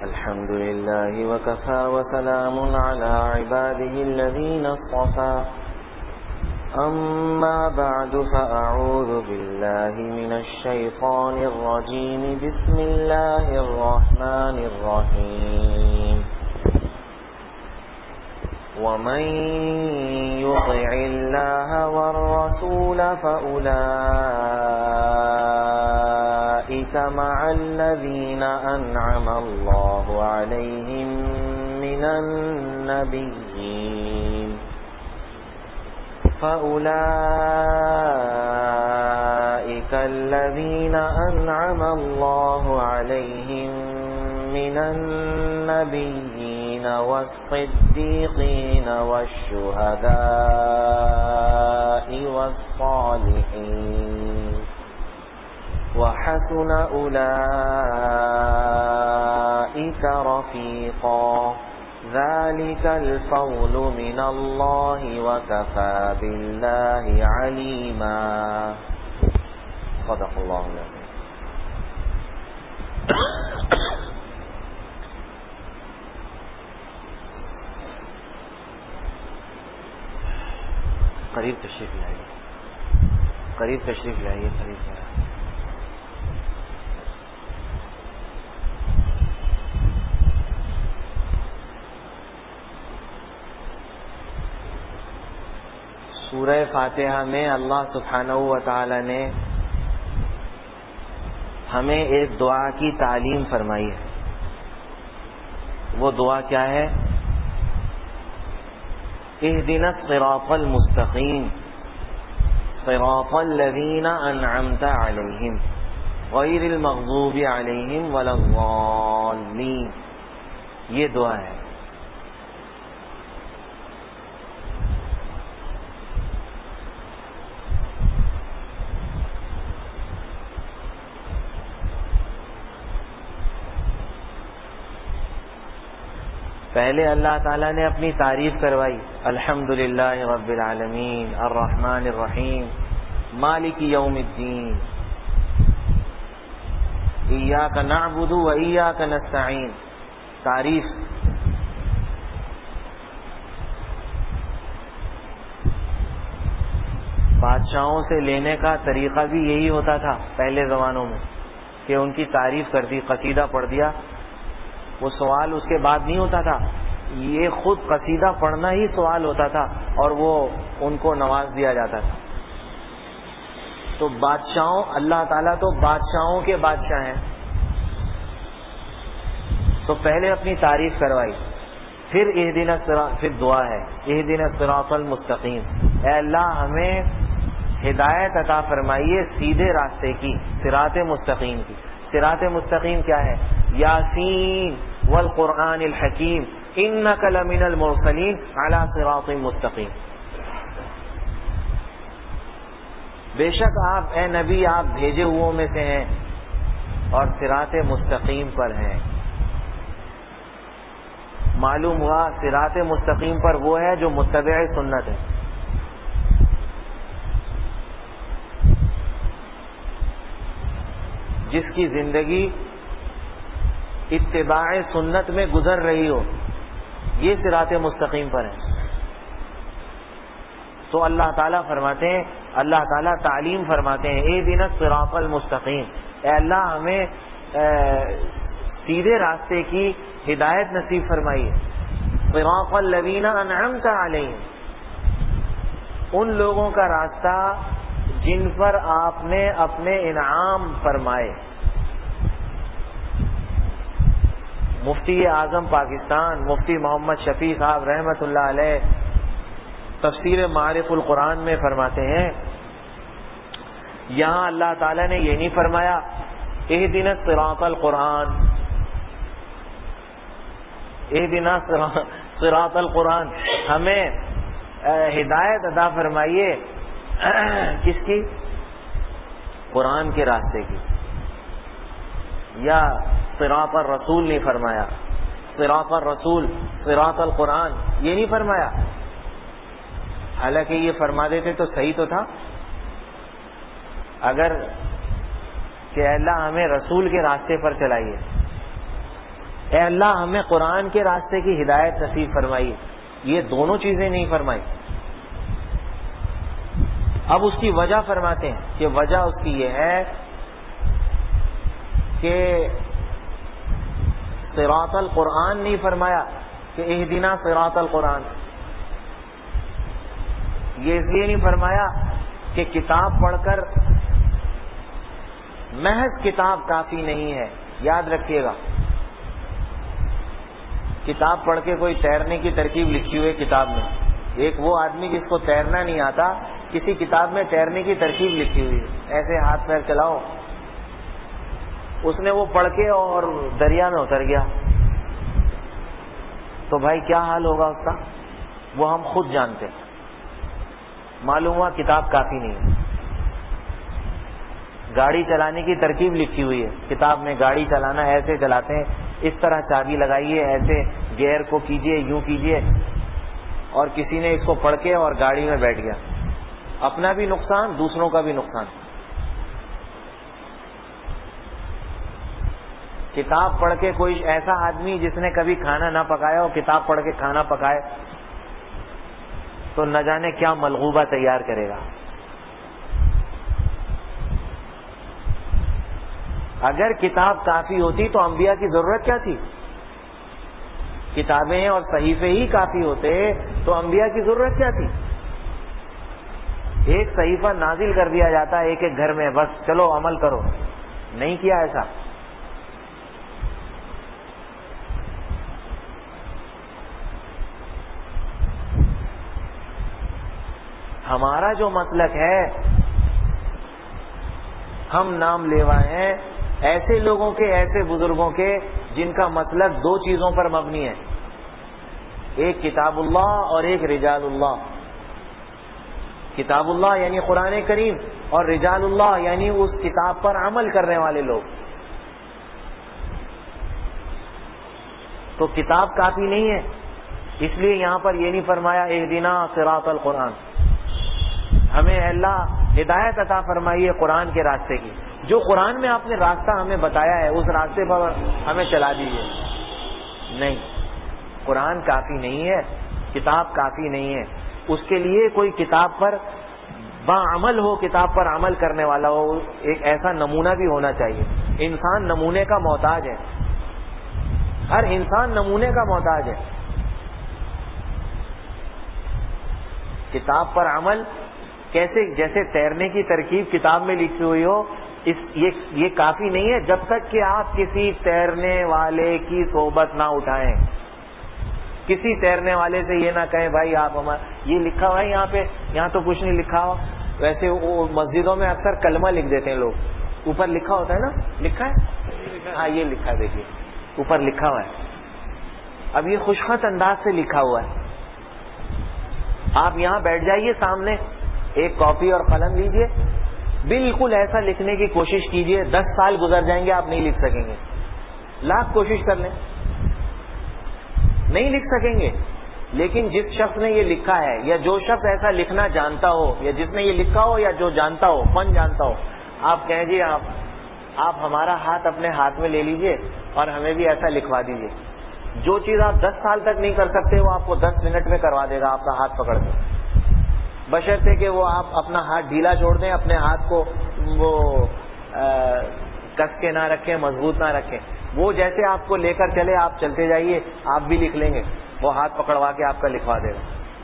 الحمد لله وكفى وسلام على عباده الذين اصطفى أما بعد فأعوذ بالله من الشيطان الرجيم بسم الله الرحمن الرحيم ومن يطع الله والرسول فأولئك مع الذين أنعم الله عليهم من النبيين فأولئك الذين أنعم الله عليهم من النبيين والصديقين والشهداء والصالحين وحسن أولئك رفيقا ذلك الفضل من الله وكفى بالله عليما صدق الله العظيم. قریب تشریف لائیے، قریب تشریف لائیے، قریب لائیے. سورہ فاتحہ میں اللہ سبحانہ و تعالی نے ہمیں ایک دعا کی تعلیم فرمائی ہے. وہ دعا کیا ہے؟ اہدنا الصراط المستقیم صراط الذین انعمت علیہم غیر المغضوب علیہم ولا الضالین. یہ دعا ہے. پہلے اللہ تعالیٰ نے اپنی تعریف کروائی، الحمدللہ رب العالمین الرحمن الرحیم مالک یوم الدین ایاک نعبد و ایاک نستعین. تعریف. بادشاہوں سے لینے کا طریقہ بھی یہی ہوتا تھا پہلے زمانوں میں کہ ان کی تعریف کر دی، قصیدہ پڑھ دیا. وہ سوال اس کے بعد نہیں ہوتا تھا، یہ خود قصیدہ پڑھنا ہی سوال ہوتا تھا اور وہ ان کو نواز دیا جاتا تھا. تو بادشاہوں، اللہ تعالیٰ تو بادشاہوں کے بادشاہ ہیں، تو پہلے اپنی تعریف کروائی، پھر پھر دعا ہے اہدنا الصراط المستقیم. اے اللہ ہمیں ہدایت عطا فرمائیے سیدھے راستے کی، صراط مستقیم کی. صراط مستقیم کیا ہے؟ یاسین والقرآن الحکیم انک لمن المرسلین علی صراط مستقیم. بے شک آپ اے نبی آپ بھیجے ہوئوں میں سے ہیں اور صراط مستقیم پر ہیں. معلوم ہوا صراط مستقیم پر وہ ہے جو متبع سنت ہے. جس کی زندگی اتباع سنت میں گزر رہی ہو، یہ صراط مستقیم پر ہے. تو اللہ تعالیٰ فرماتے ہیں، اللہ تعالیٰ تعلیم فرماتے ہیں اہدنا الصراط المستقیم. اے اللہ ہمیں سیدھے راستے کی ہدایت نصیب فرمائیے. صراط الذین انعمت علیہم، ان لوگوں کا راستہ جن پر آپ نے اپنے انعام فرمائے. مفتی اعظم پاکستان مفتی محمد شفیع صاحب رحمۃ اللہ علیہ تفسیر معارف القرآن میں فرماتے ہیں، یہاں اللہ تعالیٰ نے یہ نہیں فرمایا اہدنا صراط القرآن، اہدنا صراط القرآن، ہمیں ہدایت عطا فرمائیے کس کی؟ قرآن کے راستے کی. یا صراط الرسول نہیں فرمایا، صراط الرسول صراط القرآن یہ نہیں فرمایا. حالانکہ یہ فرما دیتے تو صحیح تو تھا. اگر کہ اللہ ہمیں رسول کے راستے پر چلائیے، اے اللہ ہمیں قرآن کے راستے کی ہدایت نصیب فرمائیے. یہ دونوں چیزیں نہیں فرمائی. اب اس کی وجہ فرماتے ہیں کہ وجہ اس کی یہ ہے کہ صراط القرآن نہیں فرمایا کہ اہدنا صراط القرآن. یہ اس لیے نہیں فرمایا کہ کتاب پڑھ کر محض کتاب کافی نہیں ہے. یاد رکھیے گا, کتاب پڑھ کے کوئی تیرنے کی ترکیب لکھی ہوئی کتاب میں. ایک وہ آدمی جس کو تیرنا نہیں آتا, کسی کتاب میں تیرنے کی ترکیب لکھی ہوئی ہے, ایسے ہاتھ پیر چلاؤ, اس نے وہ پڑھ کے اور دریا میں اتر گیا, تو بھائی کیا حال ہوگا اس کا, وہ ہم خود جانتے ہیں. معلوم ہوا کتاب کافی نہیں ہے. گاڑی چلانے کی ترکیب لکھی ہوئی ہے کتاب میں, گاڑی چلانا ایسے چلاتے ہیں, اس طرح چابی لگائیے, ایسے گیئر کو کیجئے, یوں کیجئے, اور کسی نے اس کو پڑھ کے اور گاڑی میں بیٹھ گیا. اپنا بھی نقصان, دوسروں کا بھی نقصان. کتاب پڑھ کے کوئی ایسا آدمی جس نے کبھی کھانا نہ پکایا ہو کتاب پڑھ کے کھانا پکائے تو نہ جانے کیا ملغوبہ تیار کرے گا. اگر کتاب کافی ہوتی تو انبیاء کی ضرورت کیا تھی؟ کتابیں اور صحیفے ہی کافی ہوتے تو انبیاء کی ضرورت کیا تھی؟ ایک صحیفہ نازل کر دیا جاتا ایک ایک گھر میں, بس چلو عمل کرو. نہیں کیا ایسا. ہمارا جو مسلک ہے, ہم نام لیوا ہیں ایسے لوگوں کے, ایسے بزرگوں کے جن کا مسلک دو چیزوں پر مبنی ہے, ایک کتاب اللہ اور ایک رجال اللہ. کتاب اللہ یعنی قرآن کریم, اور رجال اللہ یعنی اس کتاب پر عمل کرنے والے لوگ. تو کتاب کافی نہیں ہے, اس لیے یہاں پر یہ نہیں فرمایا اہدنا صراط القرآن, ہمیں اللہ ہدایت عطا فرمائیے قرآن کے راستے کی. جو قرآن میں آپ نے راستہ ہمیں بتایا ہے اس راستے پر ہمیں چلا دیجیے. نہیں, قرآن کافی نہیں ہے, کتاب کافی نہیں ہے. اس کے لیے کوئی کتاب پر باعمل ہو, کتاب پر عمل کرنے والا ہو, ایک ایسا نمونہ بھی ہونا چاہیے. انسان نمونے کا محتاج ہے, ہر انسان نمونے کا محتاج ہے. کتاب پر عمل کیسے, جیسے تیرنے کی ترکیب کتاب میں لکھی ہوئی ہو, یہ کافی نہیں ہے جب تک کہ آپ کسی تیرنے والے کی صحبت نہ اٹھائیں. کسی تیرنے والے سے یہ نہ کہیں بھائی آپ یہ لکھا ہوا ہے یہاں پہ, یہاں تو کچھ نہیں لکھا ہوا. ویسے وہ مسجدوں میں اکثر کلمہ لکھ دیتے ہیں لوگ, اوپر لکھا ہوتا ہے نا, لکھا ہے, ہاں یہ لکھا ہے, دیکھیے اوپر لکھا ہوا ہے. اب یہ خوشخط انداز سے لکھا ہوا ہے. آپ یہاں بیٹھ جائیے, سامنے ایک کاپی اور قلم لیجئے, بالکل ایسا لکھنے کی کوشش کیجئے. 10 سال گزر جائیں گے آپ نہیں لکھ سکیں گے. لاکھ کوشش کر لیں, نہیں لکھ سکیں گے. لیکن جس شخص نے یہ لکھا ہے, یا جو شخص ایسا لکھنا جانتا ہو, یا جس نے یہ لکھا ہو, یا جو جانتا ہو, فن جانتا ہو, آپ کہیں جی آپ ہمارا ہاتھ اپنے ہاتھ میں لے لیجئے اور ہمیں بھی ایسا لکھوا دیجئے. جو چیز آپ 10 سال تک نہیں کر سکتے وہ آپ کو 10 منٹ میں کروا دے گا آپ کا ہاتھ پکڑ کے, بشرطے کہ وہ آپ اپنا ہاتھ ڈھیلا چھوڑ دیں, اپنے ہاتھ کو وہ کس کے نہ رکھیں, مضبوط نہ رکھیں. وہ جیسے آپ کو لے کر چلے آپ چلتے جائیے, آپ بھی لکھ لیں گے, وہ ہاتھ پکڑوا کے آپ کا لکھوا دے گا.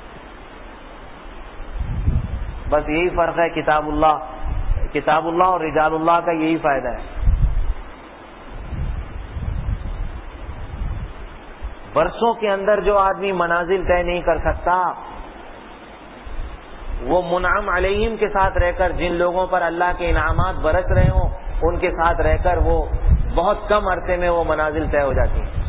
بس یہی فرق ہے کتاب اللہ اور رجال اللہ کا, یہی فائدہ ہے. برسوں کے اندر جو آدمی منازل طے نہیں کر سکتا, وہ منعم علیہم کے ساتھ رہ کر, جن لوگوں پر اللہ کے انعامات برس رہے ہوں ان کے ساتھ رہ کر وہ بہت کم عرصے میں وہ منازل طے ہو جاتی ہیں.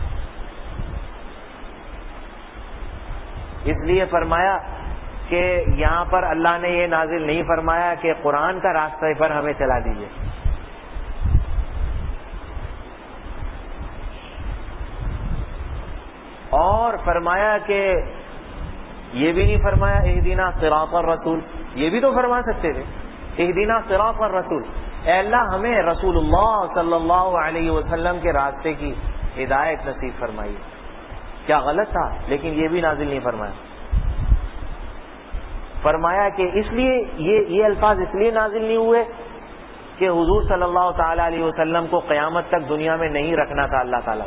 اس لیے فرمایا کہ یہاں پر اللہ نے یہ نازل نہیں فرمایا کہ قرآن کا راستہ پر ہمیں چلا دیجیے. اور فرمایا کہ یہ بھی نہیں فرمایا اہدنا صراط الرسول, یہ بھی تو فرما سکتے تھے اہدنا صراط الرسول, اے اللہ ہمیں رسول اللہ صلی اللہ علیہ وسلم کے راستے کی ہدایت نصیب فرمائیے. کیا غلط تھا؟ لیکن یہ بھی نازل نہیں فرمایا. فرمایا کہ اس لیے یہ الفاظ اس لیے نازل نہیں ہوئے کہ حضور صلی اللہ تعالی علیہ وسلم کو قیامت تک دنیا میں نہیں رکھنا تھا اللہ تعالیٰ.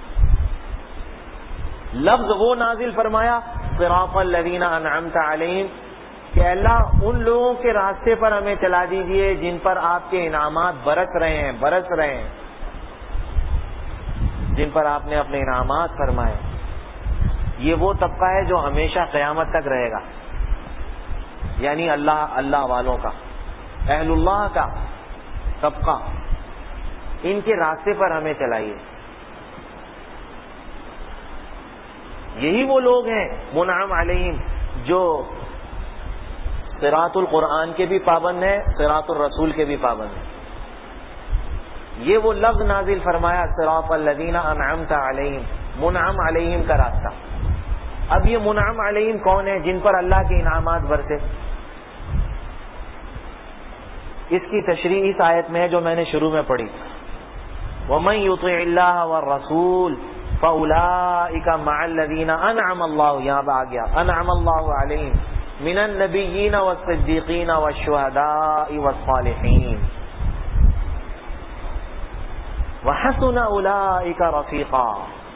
لفظ وہ نازل فرمایا صراط الذین انعمت علیہم کہ اللہ ان لوگوں کے راستے پر ہمیں چلا دیجئے جن پر آپ کے انعامات برس رہے ہیں جن پر آپ نے اپنے انعامات فرمائے. یہ وہ طبقہ ہے جو ہمیشہ قیامت تک رہے گا، یعنی اللہ والوں کا، اہل اللہ کا طبقہ. ان کے راستے پر ہمیں چلائیے. یہی وہ لوگ ہیں منعم علیہم جو صراط القرآن کے بھی پابند ہیں، صراط الرسول کے بھی پابند ہیں. یہ وہ لفظ نازل فرمایا صراط الذین انعمت علیہم، منعم علیہم کا راستہ. اب یہ منعم علیہم کون ہے؟ جن پر اللہ کے انعامات برسے. اس کی تشریح اس آیت میں ہے جو میں نے شروع میں پڑھی. وَمَن يُطِعِ اللَّهَ وَالرَّسُولَ فَأُولَٰئِكَ مَعَ الَّذِينَ أَنْعَمَ اللَّهُ، یہاں پہ آ گیا أَنْعَمَ اللَّهُ عَلَيْهِمْ مِنَ النَّبِيِّينَ وَالصِّدِّيقِينَ وَالشُّهَدَاءِ وَالصَّالِحِينَ وَحَسُنَ أُولَٰئِكَ رَفِيقًا.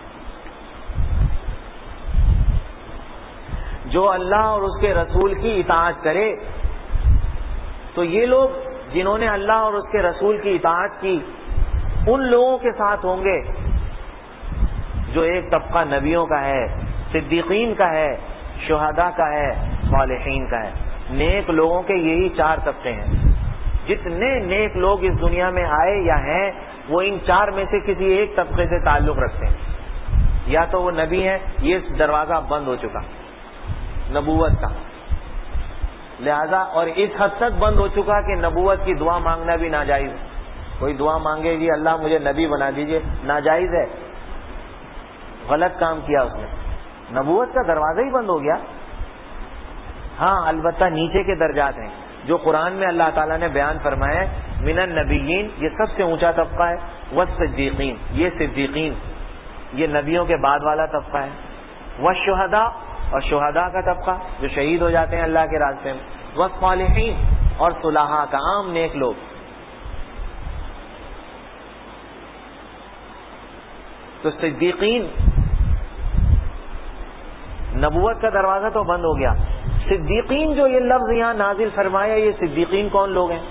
جو اللہ اور اس کے رسول کی اطاعت کرے تو یہ لوگ جنہوں نے اللہ اور اس کے رسول کی اطاعت کی ان لوگوں کے ساتھ ہوں گے جو ایک طبقہ نبیوں کا ہے، صدیقین کا ہے، شہداء کا ہے، صالحین کا ہے. نیک لوگوں کے یہی 4 طبقے ہیں. جتنے نیک لوگ اس دنیا میں آئے یا ہیں وہ ان 4 میں سے کسی ایک طبقے سے تعلق رکھتے ہیں. یا تو وہ نبی ہیں، یہ دروازہ بند ہو چکا نبوت کا، لہذا اور اس حد تک بند ہو چکا کہ نبوت کی دعا مانگنا بھی ناجائز ہے. کوئی دعا مانگے گی اللہ مجھے نبی بنا دیجئے، ناجائز ہے، غلط کام کیا اس نے. نبوت کا دروازہ ہی بند ہو گیا. ہاں البتہ نیچے کے درجات ہیں جو قرآن میں اللہ تعالیٰ نے بیان فرمائے. من النبیین یہ سب سے اونچا طبقہ ہے، والصدیقین یہ صدیقین یہ نبیوں کے بعد والا طبقہ ہے، والشہداء اور شہداء کا طبقہ جو شہید ہو جاتے ہیں اللہ کے راستے میں، والصالحین اور صلحاء کا عام نیک لوگ. تو صدیقین نبوت کا دروازہ تو بند ہو گیا. صدیقین جو یہ لفظ یہاں نازل فرمایا، یہ صدیقین کون لوگ ہیں؟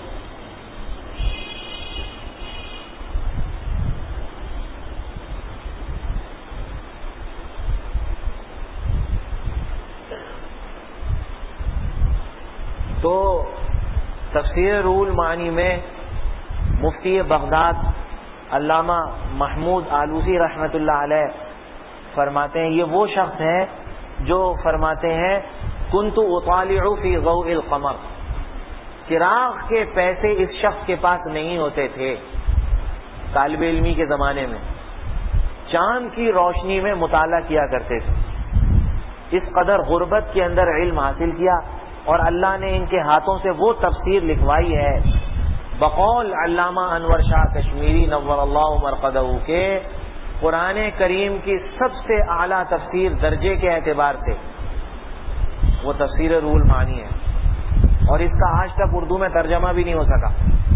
تو تفسیر روح المعانی میں مفتی بغداد علامہ محمود آلوسی رحمۃ اللہ علیہ فرماتے ہیں یہ وہ شخص ہیں جو فرماتے ہیں کنت اطالع فی ضوء القمر، چراغ کے پیسے اس شخص کے پاس نہیں ہوتے تھے طالب علمی کے زمانے میں، چاند کی روشنی میں مطالعہ کیا کرتے تھے. اس قدر غربت کے اندر علم حاصل کیا اور اللہ نے ان کے ہاتھوں سے وہ تفسیر لکھوائی ہے بقول علامہ انور شاہ کشمیری نور اللہ مرقدہ کے قرآن کریم کی سب سے اعلیٰ تفسیر درجے کے اعتبار سے وہ تفسیر روح المعانی ہے اور اس کا آج تک اردو میں ترجمہ بھی نہیں ہو سکا.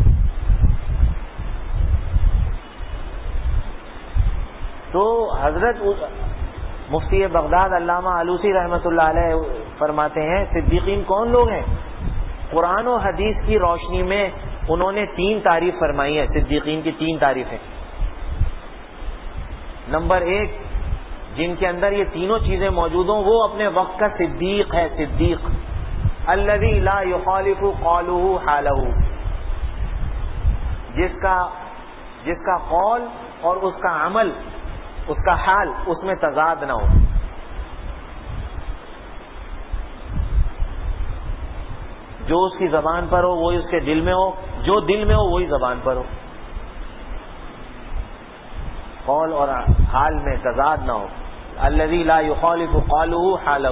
تو حضرت مفتی بغداد علامہ آلوسی رحمۃ اللہ علیہ فرماتے ہیں صدیقین کون لوگ ہیں؟ قرآن و حدیث کی روشنی میں انہوں نے 3 تعریف فرمائی ہے. صدیقین کی 3 تعریفیں. نمبر 1 جن کے اندر یہ تینوں چیزیں موجود ہوں وہ اپنے وقت کا صدیق ہے. صدیق الذی لا یخالف قولہ حالہ، جس کا قول اور اس کا عمل، اس کا حال اس میں تضاد نہ ہو. جو اس کی زبان پر ہو وہی اس کے دل میں ہو، جو دل میں ہو وہی زبان پر ہو. قول اور حال میں تضاد نہ ہو. الذی لا یخالف قولہ حالہ.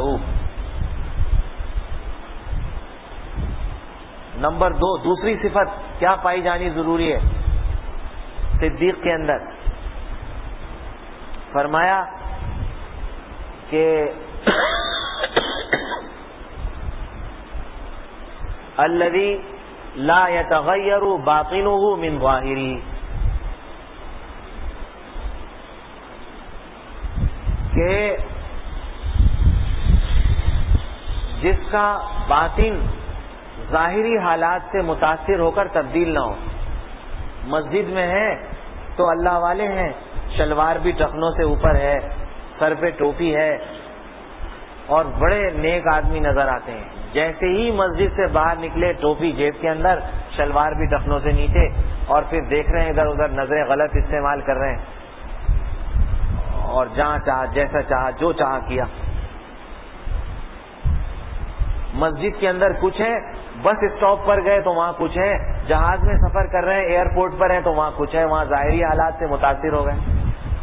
نمبر 2 دوسری صفت کیا پائی جانی ضروری ہے صدیق کے اندر؟ فرمایا کہ الذی لا يتغیر باطنہ من ظاہرہ، کہ جس کا باطن ظاہری حالات سے متاثر ہو کر تبدیل نہ ہو. مسجد میں ہے تو اللہ والے ہیں، شلوار بھی ٹخنوں سے اوپر ہے، سر پہ ٹوپی ہے اور بڑے نیک آدمی نظر آتے ہیں. جیسے ہی مسجد سے باہر نکلے ٹوپی جیب کے اندر، شلوار بھی ٹخنوں سے نیچے، اور پھر دیکھ رہے ہیں ادھر ادھر، نظریں غلط استعمال کر رہے ہیں اور جہاں چاہا جیسا چاہا جو چاہا کیا. مسجد کے اندر کچھ ہے، بس اسٹاپ پر گئے تو وہاں کچھ ہے، جہاز میں سفر کر رہے ہیں ایئرپورٹ پر ہیں تو وہاں کچھ ہے. وہاں ظاہری حالات سے متاثر ہو گئے.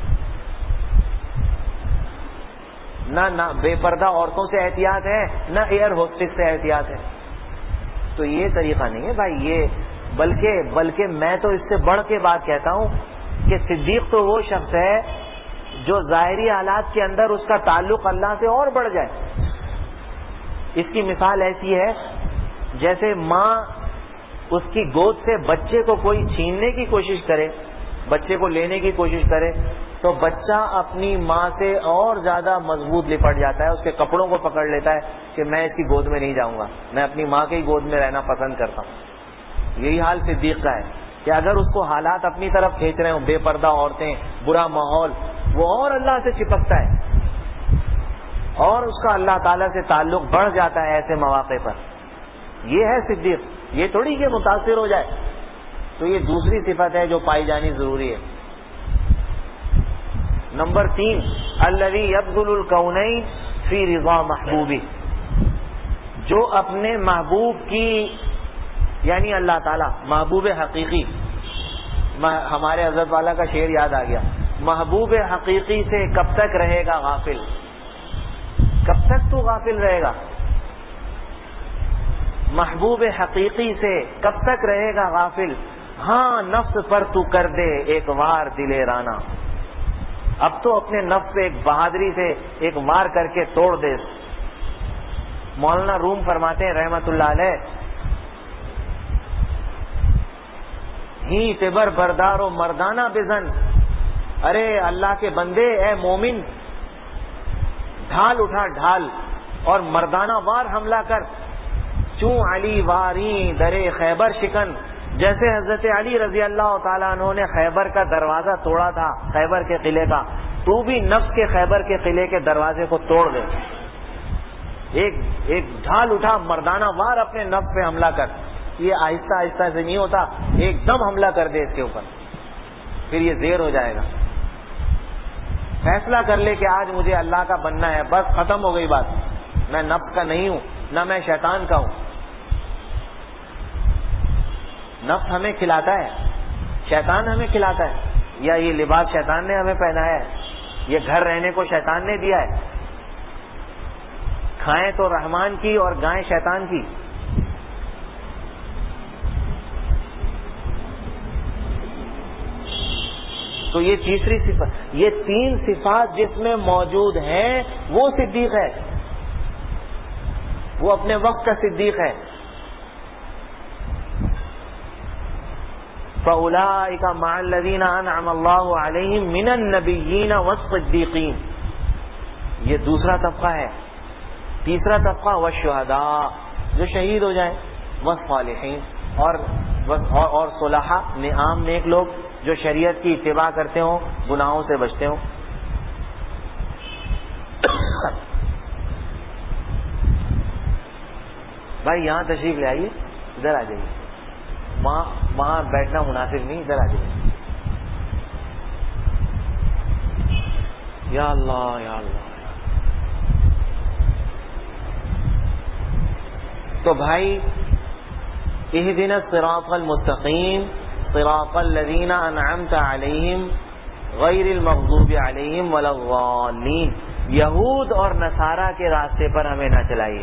نہ بے پردہ عورتوں سے احتیاط ہے، نہ ایئر ہوسٹس سے احتیاط ہے. تو یہ طریقہ نہیں ہے بھائی. یہ بلکہ میں تو اس سے بڑھ کے بات کہتا ہوں کہ صدیق تو وہ شخص ہے جو ظاہری حالات کے اندر اس کا تعلق اللہ سے اور بڑھ جائے. اس کی مثال ایسی ہے جیسے ماں اس کی گود سے بچے کو کوئی چھیننے کی کوشش کرے، بچے کو لینے کی کوشش کرے تو بچہ اپنی ماں سے اور زیادہ مضبوط لپٹ جاتا ہے، اس کے کپڑوں کو پکڑ لیتا ہے کہ میں اس کی گود میں نہیں جاؤں گا، میں اپنی ماں کی گود میں رہنا پسند کرتا ہوں. یہی حال صدیق کا ہے کہ اگر اس کو حالات اپنی طرف کھینچ رہے ہوں، بے پردہ عورتیں، برا ماحول، وہ اور اللہ سے چپکتا ہے اور اس کا اللہ تعالیٰ سے تعلق بڑھ جاتا ہے ایسے مواقع پر. یہ ہے صدیق. یہ تھوڑی کہ متاثر ہو جائے. تو یہ دوسری صفت ہے جو پائی جانی ضروری ہے. نمبر 3، الذی یبذل الکونین فی رضا محبوبہ، جو اپنے محبوب کی، یعنی اللہ تعالیٰ محبوب حقیقی. ہمارے حضرت والا کا شعر یاد آ گیا، محبوب حقیقی سے کب تک رہے گا غافل، کب تک تو غافل رہے گا. محبوب حقیقی سے کب تک رہے گا غافل، ہاں نفس پر تو کر دے ایک وار دل رانا. اب تو اپنے نفس پہ ایک بہادری سے ایک وار کر کے توڑ دے. مولانا روم فرماتے ہیں رحمت اللہ علیہ، ہی تبر بردار و مردانہ بزن، ارے اللہ کے بندے، اے مومن، ڈھال اٹھا ڈھال اور مردانہ وار حملہ کر. چوں علی واری درے خیبر شکن، جیسے حضرت علی رضی اللہ تعالیٰ عنہ نے خیبر کا دروازہ توڑا تھا، خیبر کے قلعے کا، تو بھی نفس کے خیبر کے قلعے کے دروازے کو توڑ دے. ایک ڈھال اٹھا، مردانہ وار اپنے نفس پہ حملہ کر. یہ آہستہ آہستہ سے نہیں ہوتا، ایک دم حملہ کر دے اس کے اوپر، پھر یہ زیر ہو جائے گا. فیصلہ کر لے کہ آج مجھے اللہ کا بننا ہے، بس ختم ہو گئی بات. میں نفس کا نہیں ہوں، نہ میں شیطان کا ہوں. نفس ہمیں کھلاتا ہے، شیطان ہمیں کھلاتا ہے، یا یہ لباس شیطان نے ہمیں پہنایا ہے، یہ گھر رہنے کو شیطان نے دیا ہے. کھائیں تو رحمان کی اور گائیں شیطان کی. تو یہ تیسری صفت، یہ 3 صفات جس میں موجود ہیں وہ صدیق ہے، وہ اپنے وقت کا صدیق ہے. فَأُولَٰئِكَ مَعَ الَّذِينَ أَنْعَمَ اللَّهُ عَلَيْهِمْ مِنَ النَّبِيِّينَ وَالصِّدِّيقِينَ. یہ دوسرا طبقہ ہے. تیسرا طبقہ والشہداء، جو شہید ہو جائیں، والصالحین، اور صلحاء، عام نیک لوگ جو شریعت کی اتباع کرتے ہوں، گناہوں سے بچتے ہوں. بھائی یہاں تشریف لے آئیے، ادھر آ جائیے، وہاں بیٹھنا مناسب نہیں، ادھر آ جائیے. یا اللہ یا اللہ. تو بھائی اہدنا الصراط المستقیم صراط الذین انعمت علیہم غیر المغضوب علیہم ولا الضالین، یہود اور نصارہ کے راستے پر ہمیں نہ چلائیے.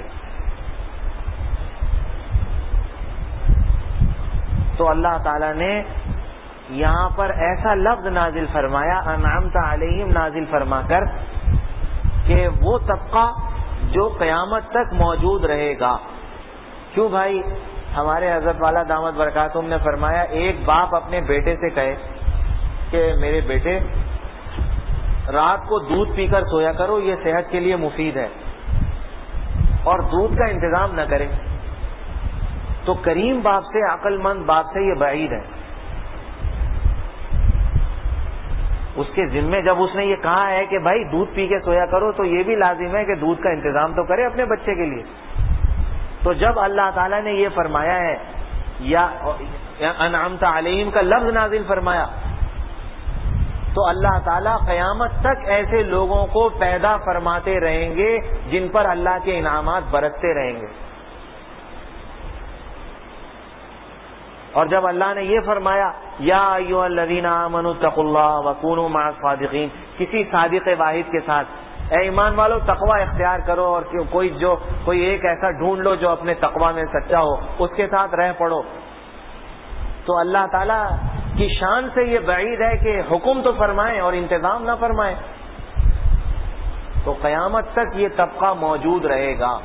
تو اللہ تعالیٰ نے یہاں پر ایسا لفظ نازل فرمایا انعمت علیہم نازل فرما کر کہ وہ طبقہ جو قیامت تک موجود رہے گا. کیوں بھائی؟ ہمارے حضرت والا دامت برکاتہم نے فرمایا ایک باپ اپنے بیٹے سے کہے کہ میرے بیٹے رات کو دودھ پی کر سویا کرو، یہ صحت کے لیے مفید ہے، اور دودھ کا انتظام نہ کرے، تو کریم باپ سے، عقل مند باپ سے یہ بعید ہے. اس کے ذمے جب اس نے یہ کہا ہے کہ بھائی دودھ پی کے سویا کرو، تو یہ بھی لازم ہے کہ دودھ کا انتظام تو کرے اپنے بچے کے لیے. تو جب اللہ تعالیٰ نے یہ فرمایا ہے یا انعمت علیہم کا لفظ نازل فرمایا، تو اللہ تعالیٰ قیامت تک ایسے لوگوں کو پیدا فرماتے رہیں گے جن پر اللہ کے انعامات برستے رہیں گے. اور جب اللہ نے یہ فرمایا یا ایھا الذین آمنوا اتقوا اللہ وکونوا مع الصادقین، کسی صادق واحد کے ساتھ، اے ایمان والو تقوی اختیار کرو اور کوئی ایک ایسا ڈھونڈ لو جو اپنے تقوی میں سچا ہو، اس کے ساتھ رہ پڑو. تو اللہ تعالیٰ کی شان سے یہ بعید ہے کہ حکم تو فرمائیں اور انتظام نہ فرمائیں. تو قیامت تک یہ طبقہ موجود رہے گا.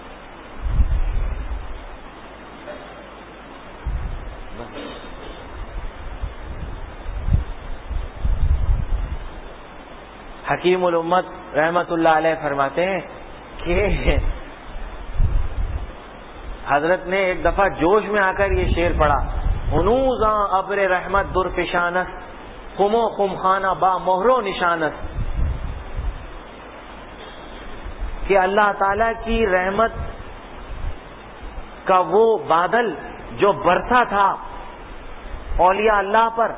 حکیم الامت رحمت اللہ علیہ فرماتے ہیں کہ حضرت نے ایک دفعہ جوش میں آ کر یہ شعر پڑھا، ہنوزاں ابر رحمت درفشانس خمو خم خانہ با مہر و نشانس، کہ اللہ تعالی کی رحمت کا وہ بادل جو برسا تھا اولیاء اللہ پر،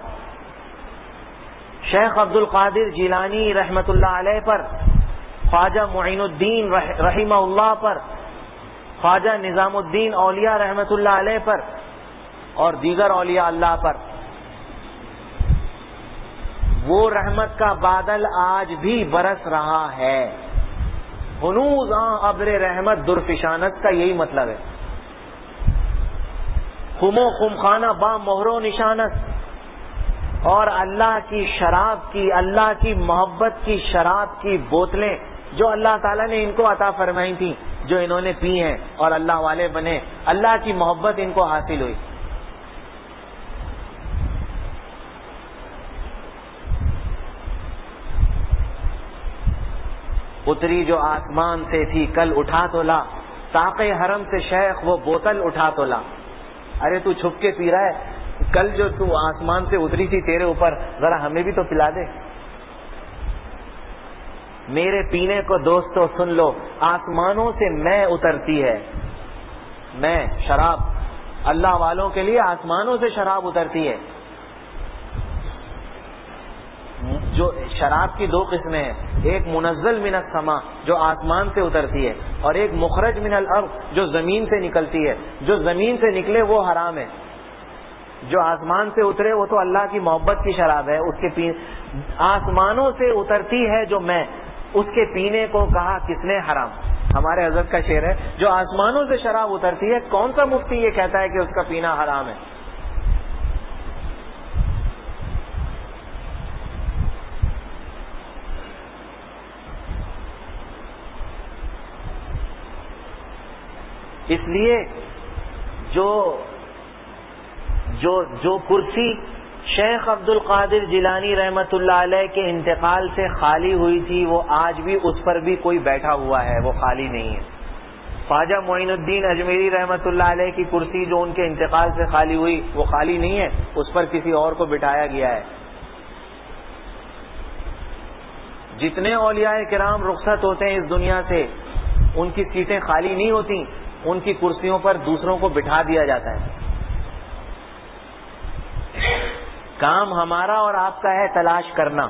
شیخ عبد القادر جیلانی رحمت اللہ علیہ پر، خواجہ معین الدین رحمہ اللہ پر، خواجہ نظام الدین اولیاء رحمت اللہ علیہ پر، اور دیگر اولیاء اللہ پر، وہ رحمت کا بادل آج بھی برس رہا ہے. ہنوز ابر رحمت درفشانت کا یہی مطلب ہے. خمو خم خانہ با مہر و نشانت، اور اللہ کی شراب کی، اللہ کی محبت کی شراب کی بوتلیں جو اللہ تعالیٰ نے ان کو عطا فرمائی تھیں، جو انہوں نے پی ہیں اور اللہ والے بنے، اللہ کی محبت ان کو حاصل ہوئی. اتری جو آسمان سے تھی کل اٹھا تو لا، ساقِ حرم سے شیخ وہ بوتل اٹھا تو لا. ارے تو چھپ کے پی رہا ہے، کل جو تو آسمان سے اتری تھی تیرے اوپر، ذرا ہمیں بھی تو پلا دے. میرے پینے کو دوستو سن لو، آسمانوں سے میں اترتی ہے، میں شراب، اللہ والوں کے لیے آسمانوں سے شراب اترتی ہے. جو شراب کی دو قسمیں ہیں، ایک منزل من السماء جو آسمان سے اترتی ہے، اور ایک مخرج من الارض جو زمین سے نکلتی ہے. جو زمین سے نکلے وہ حرام ہے، جو آسمان سے اترے وہ تو اللہ کی محبت کی شراب ہے. اس کے آسمانوں سے اترتی ہے جو میں، اس کے پینے کو کہا کس نے حرام. ہمارے حضرت کا شعر ہے، جو آسمانوں سے شراب اترتی ہے، کون سا مفتی یہ کہتا ہے کہ اس کا پینا حرام ہے؟ اس لیے جو کرسی شیخ عبد القادر جیلانی رحمت اللہ علیہ کے انتقال سے خالی ہوئی تھی، وہ آج بھی اس پر بھی کوئی بیٹھا ہوا ہے، وہ خالی نہیں ہے. خواجہ معین الدین اجمیری رحمت اللہ علیہ کی کرسی جو ان کے انتقال سے خالی ہوئی، وہ خالی نہیں ہے، اس پر کسی اور کو بٹھایا گیا ہے. جتنے اولیاء کرام رخصت ہوتے ہیں اس دنیا سے، ان کی سیٹیں خالی نہیں ہوتی، ان کی کرسیوں پر دوسروں کو بٹھا دیا جاتا ہے. کام ہمارا اور آپ کا ہے تلاش کرنا،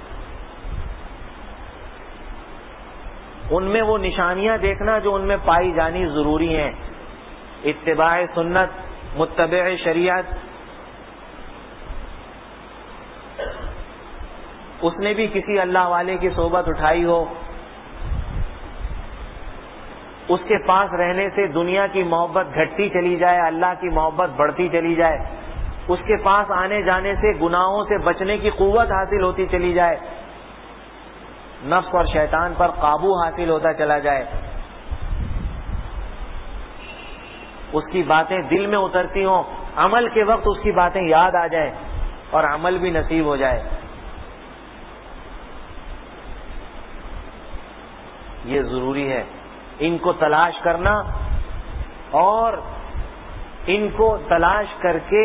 ان میں وہ نشانیاں دیکھنا جو ان میں پائی جانی ضروری ہیں. اتباع سنت، متبع شریعت. اس نے بھی کسی اللہ والے کی صحبت اٹھائی ہو، اس کے پاس رہنے سے دنیا کی محبت گھٹتی چلی جائے، اللہ کی محبت بڑھتی چلی جائے، اس کے پاس آنے جانے سے گناہوں سے بچنے کی قوت حاصل ہوتی چلی جائے، نفس اور شیطان پر قابو حاصل ہوتا چلا جائے، اس کی باتیں دل میں اترتی ہوں، عمل کے وقت اس کی باتیں یاد آ جائیں اور عمل بھی نصیب ہو جائے. یہ ضروری ہے ان کو تلاش کرنا، اور ان کو تلاش کر کے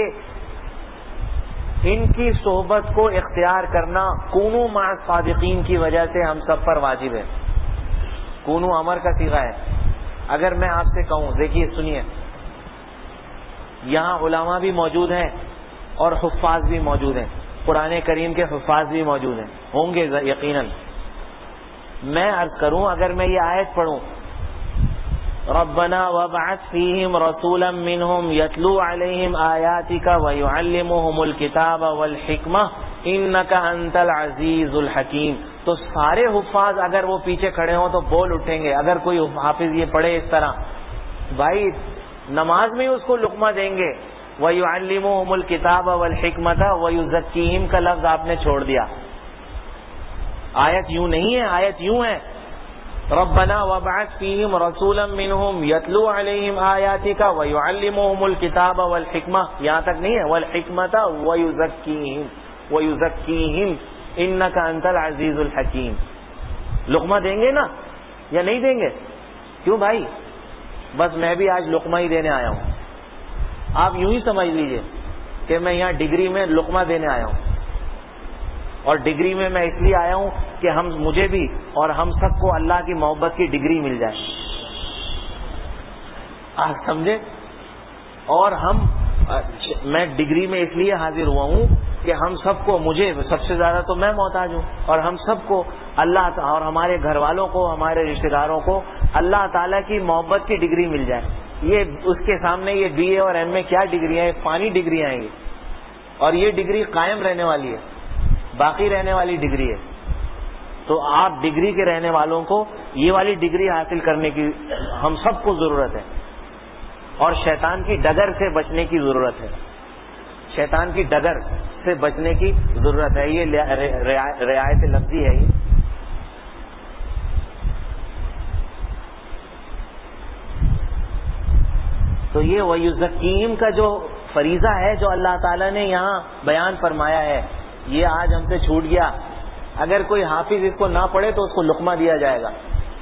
ان کی صحبت کو اختیار کرنا کونوا مع الصادقین کی وجہ سے ہم سب پر واجب ہے. کونوا امر کا صیغہ ہے. اگر میں آپ سے کہوں، دیکھیے سنیے، یہاں علماء بھی موجود ہیں اور حفاظ بھی موجود ہیں، قرآن کریم کے حفاظ بھی موجود ہیں، ہوں گے یقیناً. میں عرض کروں، اگر میں یہ آیت پڑھوں، ربنا وابعث فیہم رسولا منہم یتلو علیہم آیاتک ویعلمہم الکتاب والحکمہ انک انت العزیز الحکیم، تو سارے حفاظ اگر وہ پیچھے کھڑے ہوں تو بول اٹھیں گے. اگر کوئی حافظ یہ پڑھے اس طرح، بھائی نماز میں اس کو لقمہ دیں گے. وَيُعَلِّمُهُمُ الْكِتَابَ وَالْحِكْمَةَ وَيُزَكِّيهِمْ کا لفظ آپ نے چھوڑ دیا. آیت یوں نہیں ہے، آیت یوں ہے، رَبَّنَا وَابْعَثْ فِيهِمْ رَسُولًا مِّنْهُمْ يَتْلُو عَلَيْهِمْ آيَاتِكَ وَيُعَلِّمُهُمُ الْكِتَابَ وَالْحِكْمَةَ، یہاں تک نہیں ہے، وَالْحِكْمَةَ وَيُزَكِّيهِمْ إِنَّكَ أَنْتَ الْعَزِيزُ الْحَكِيمُ. لقمہ دیں گے نا یا نہیں دیں گے؟ کیوں بھائی؟ بس میں بھی آج لقمہ ہی دینے آیا ہوں. آپ یوں ہی سمجھ لیجئے کہ میں یہاں ڈگری میں لقمہ دینے آیا ہوں، اور ڈگری میں اس لیے آیا ہوں کہ مجھے بھی اور ہم سب کو اللہ کی محبت کی ڈگری مل جائے. آپ سمجھے؟ اور میں ڈگری میں اس لیے حاضر ہوا ہوں کہ ہم سب کو، مجھے سب سے زیادہ تو میں محتاج ہوں، اور ہم سب کو اللہ اور ہمارے گھر والوں کو، ہمارے رشتہ داروں کو اللہ تعالیٰ کی محبت کی ڈگری مل جائے. یہ اس کے سامنے یہ بی اے اور ایم اے کیا ڈگریاں ہیں؟ فانی ڈگریاں ہیں یہ، اور یہ ڈگری قائم رہنے والی ہے، باقی رہنے والی ڈگری ہے. تو آپ ڈگری کے رہنے والوں کو یہ والی ڈگری حاصل کرنے کی ہم سب کو ضرورت ہے، اور شیطان کی ڈگر سے بچنے کی ضرورت ہے. شیطان کی ڈگر سے بچنے کی ضرورت ہے. یہ رعایت لفظی ہے. یہ تو یہ وَيُزَكِّيهِمْ کا جو فریضہ ہے جو اللہ تعالیٰ نے یہاں بیان فرمایا ہے، یہ آج ہم سے چھوٹ گیا. اگر کوئی حافظ اس کو نہ پڑھے تو اس کو لقمہ دیا جائے گا.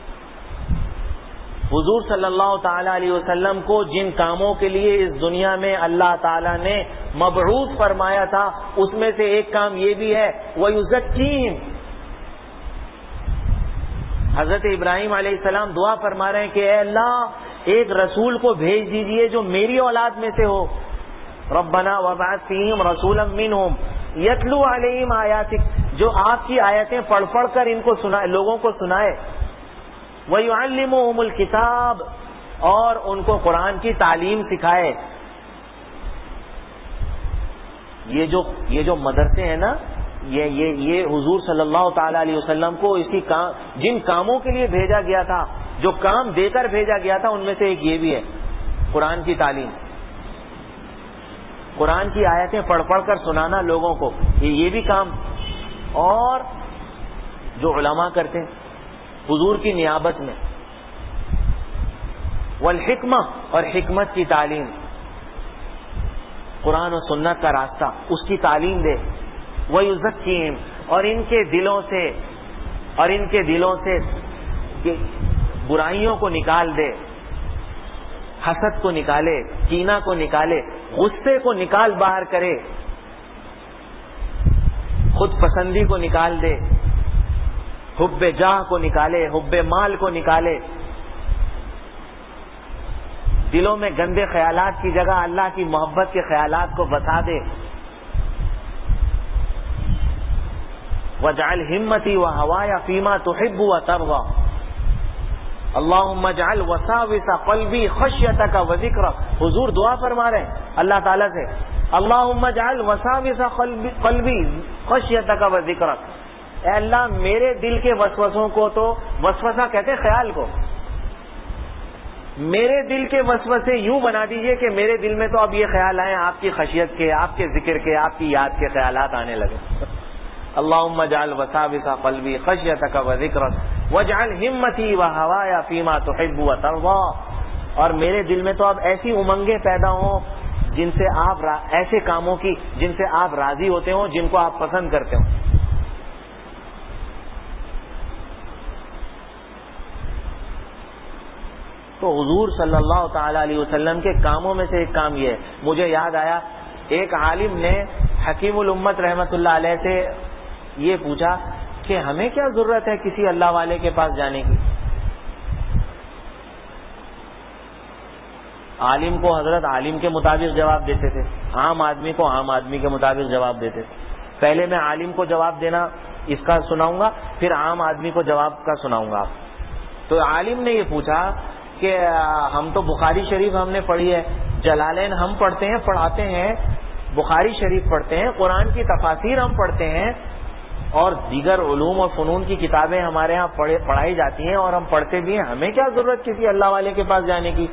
حضور صلی اللہ تعالی علیہ وسلم کو جن کاموں کے لیے اس دنیا میں اللہ تعالیٰ نے مبعوث فرمایا تھا، اس میں سے ایک کام یہ بھی ہے وَيُزَكِّيهِمْ. حضرت ابراہیم علیہ السلام دعا فرما رہے ہیں کہ اے اللہ، ایک رسول کو بھیج دیجئے جو میری اولاد میں سے ہو. ربنا وابعث فیہم رسولا منہم یتلو علیہم آیاتک، جو آپ کی آیتیں پڑھ پڑھ کر ان کو سنائے، لوگوں کو سنائے. ویعلمہم الکتاب، اور ان کو قرآن کی تعلیم سکھائے. یہ جو مدرسے ہیں نا، یہ حضور صلی اللہ تعالی علیہ وسلم کو جن کاموں کے لیے بھیجا گیا تھا، جو کام دے کر بھیجا گیا تھا، ان میں سے ایک یہ بھی ہے، قرآن کی تعلیم. قرآن کی آیتیں پڑھ پڑھ کر سنانا لوگوں کو، یہ بھی کام. اور جو علماء کرتے ہیں حضور کی نیابت میں، والحکمہ، اور حکمت کی تعلیم، قرآن و سنت کا راستہ، اس کی تعلیم دے. وَيُزَكِّيهِمْ، اور ان کے دلوں سے برائیوں کو نکال دے، حسد کو نکالے، کینہ کو نکالے، غصے کو نکال باہر کرے، خود پسندی کو نکال دے، حب جاہ کو نکالے، حب مال کو نکالے. دلوں میں گندے خیالات کی جگہ اللہ کی محبت کے خیالات کو بسا دے. وَاجْعَلْ ہِمَّتِي وَهَوَايَ فِيمَا تُحِبُّ وَتَرْضَى اللہم اجعل وساوس قلبی خشیتک وذکرک. حضور دعا فرما رہے ہیں اللہ تعالیٰ سے، اللہم اجعل وساوس قلبی خشیتک وذکرک. اے اللہ، میرے دل کے وسوسوں کو، تو وسوسہ کہتے ہیں خیال کو، میرے دل کے وسوسے یوں بنا دیجئے کہ میرے دل میں تو اب یہ خیال آئے آپ کی خشیت کے، آپ کے ذکر کے، آپ کی یاد کے خیالات آنے لگے. اللہم اجعل وساوس قلبی خشیتک وذکرک واجعل ہمتی وہوایا فیما تحب وترضی. اور میرے دل میں تو اب ایسی امنگیں پیدا ہوں جن سے آپ ایسے کاموں کی جن سے آپ راضی ہوتے ہوں، جن کو آپ پسند کرتے ہوں. تو حضور صلی اللہ تعالی علیہ وسلم کے کاموں میں سے ایک کام یہ ہے. مجھے یاد آیا ایک عالم نے حکیم الامت رحمت اللہ علیہ سے یہ پوچھا کہ ہمیں کیا ضرورت ہے کسی اللہ والے کے پاس جانے کی. عالم کو حضرت عالم کے مطابق جواب دیتے تھے، عام آدمی کو عام آدمی کے مطابق جواب دیتے تھے. پہلے میں عالم کو جواب دینا اس کا سناؤں گا، پھر عام آدمی کو جواب کا سناؤں گا. تو عالم نے یہ پوچھا کہ ہم تو بخاری شریف ہم نے پڑھی ہے، جلالین ہم پڑھتے ہیں پڑھاتے ہیں، بخاری شریف پڑھتے ہیں، قرآن کی تفاسیر ہم پڑھتے ہیں، اور دیگر علوم اور فنون کی کتابیں ہمارے ہاں پڑھائی جاتی ہیں اور ہم پڑھتے بھی ہیں، ہمیں کیا ضرورت کسی اللہ والے کے پاس جانے کی.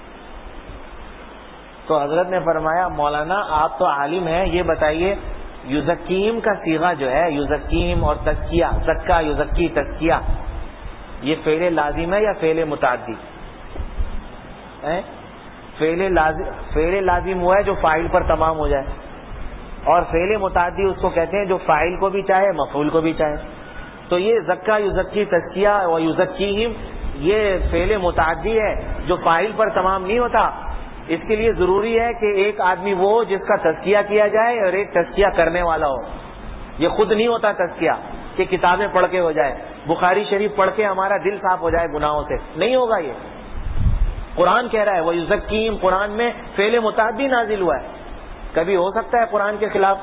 تو حضرت نے فرمایا مولانا آپ تو عالم ہیں، یہ بتائیے یزکیم کا صیغہ جو ہے، یزکیم اور تزکیہ، زکا یزکی تزکیہ، یہ فعل لازم ہے یا فعل متعدی؟ فعل لازم ہوا ہے جو فاعل پر تمام ہو جائے، اور فعل متعدی اس کو کہتے ہیں جو فاعل کو بھی چاہے مفعول کو بھی چاہے. تو یہ زکا یزکی تزکیہ و یزکیہم یہ فعل متعدی ہے جو فاعل پر تمام نہیں ہوتا. اس کے لیے ضروری ہے کہ ایک آدمی وہ جس کا تزکیہ کیا جائے اور ایک تزکیہ کرنے والا ہو. یہ خود نہیں ہوتا تزکیہ کہ کتابیں پڑھ کے ہو جائے، بخاری شریف پڑھ کے ہمارا دل صاف ہو جائے گناہوں سے، نہیں ہوگا. یہ قرآن کہہ رہا ہے وَيُزَكِّيهِمْ، قرآن میں فعل متعدی نازل ہوا ہے. کبھی ہو سکتا ہے قرآن کے خلاف؟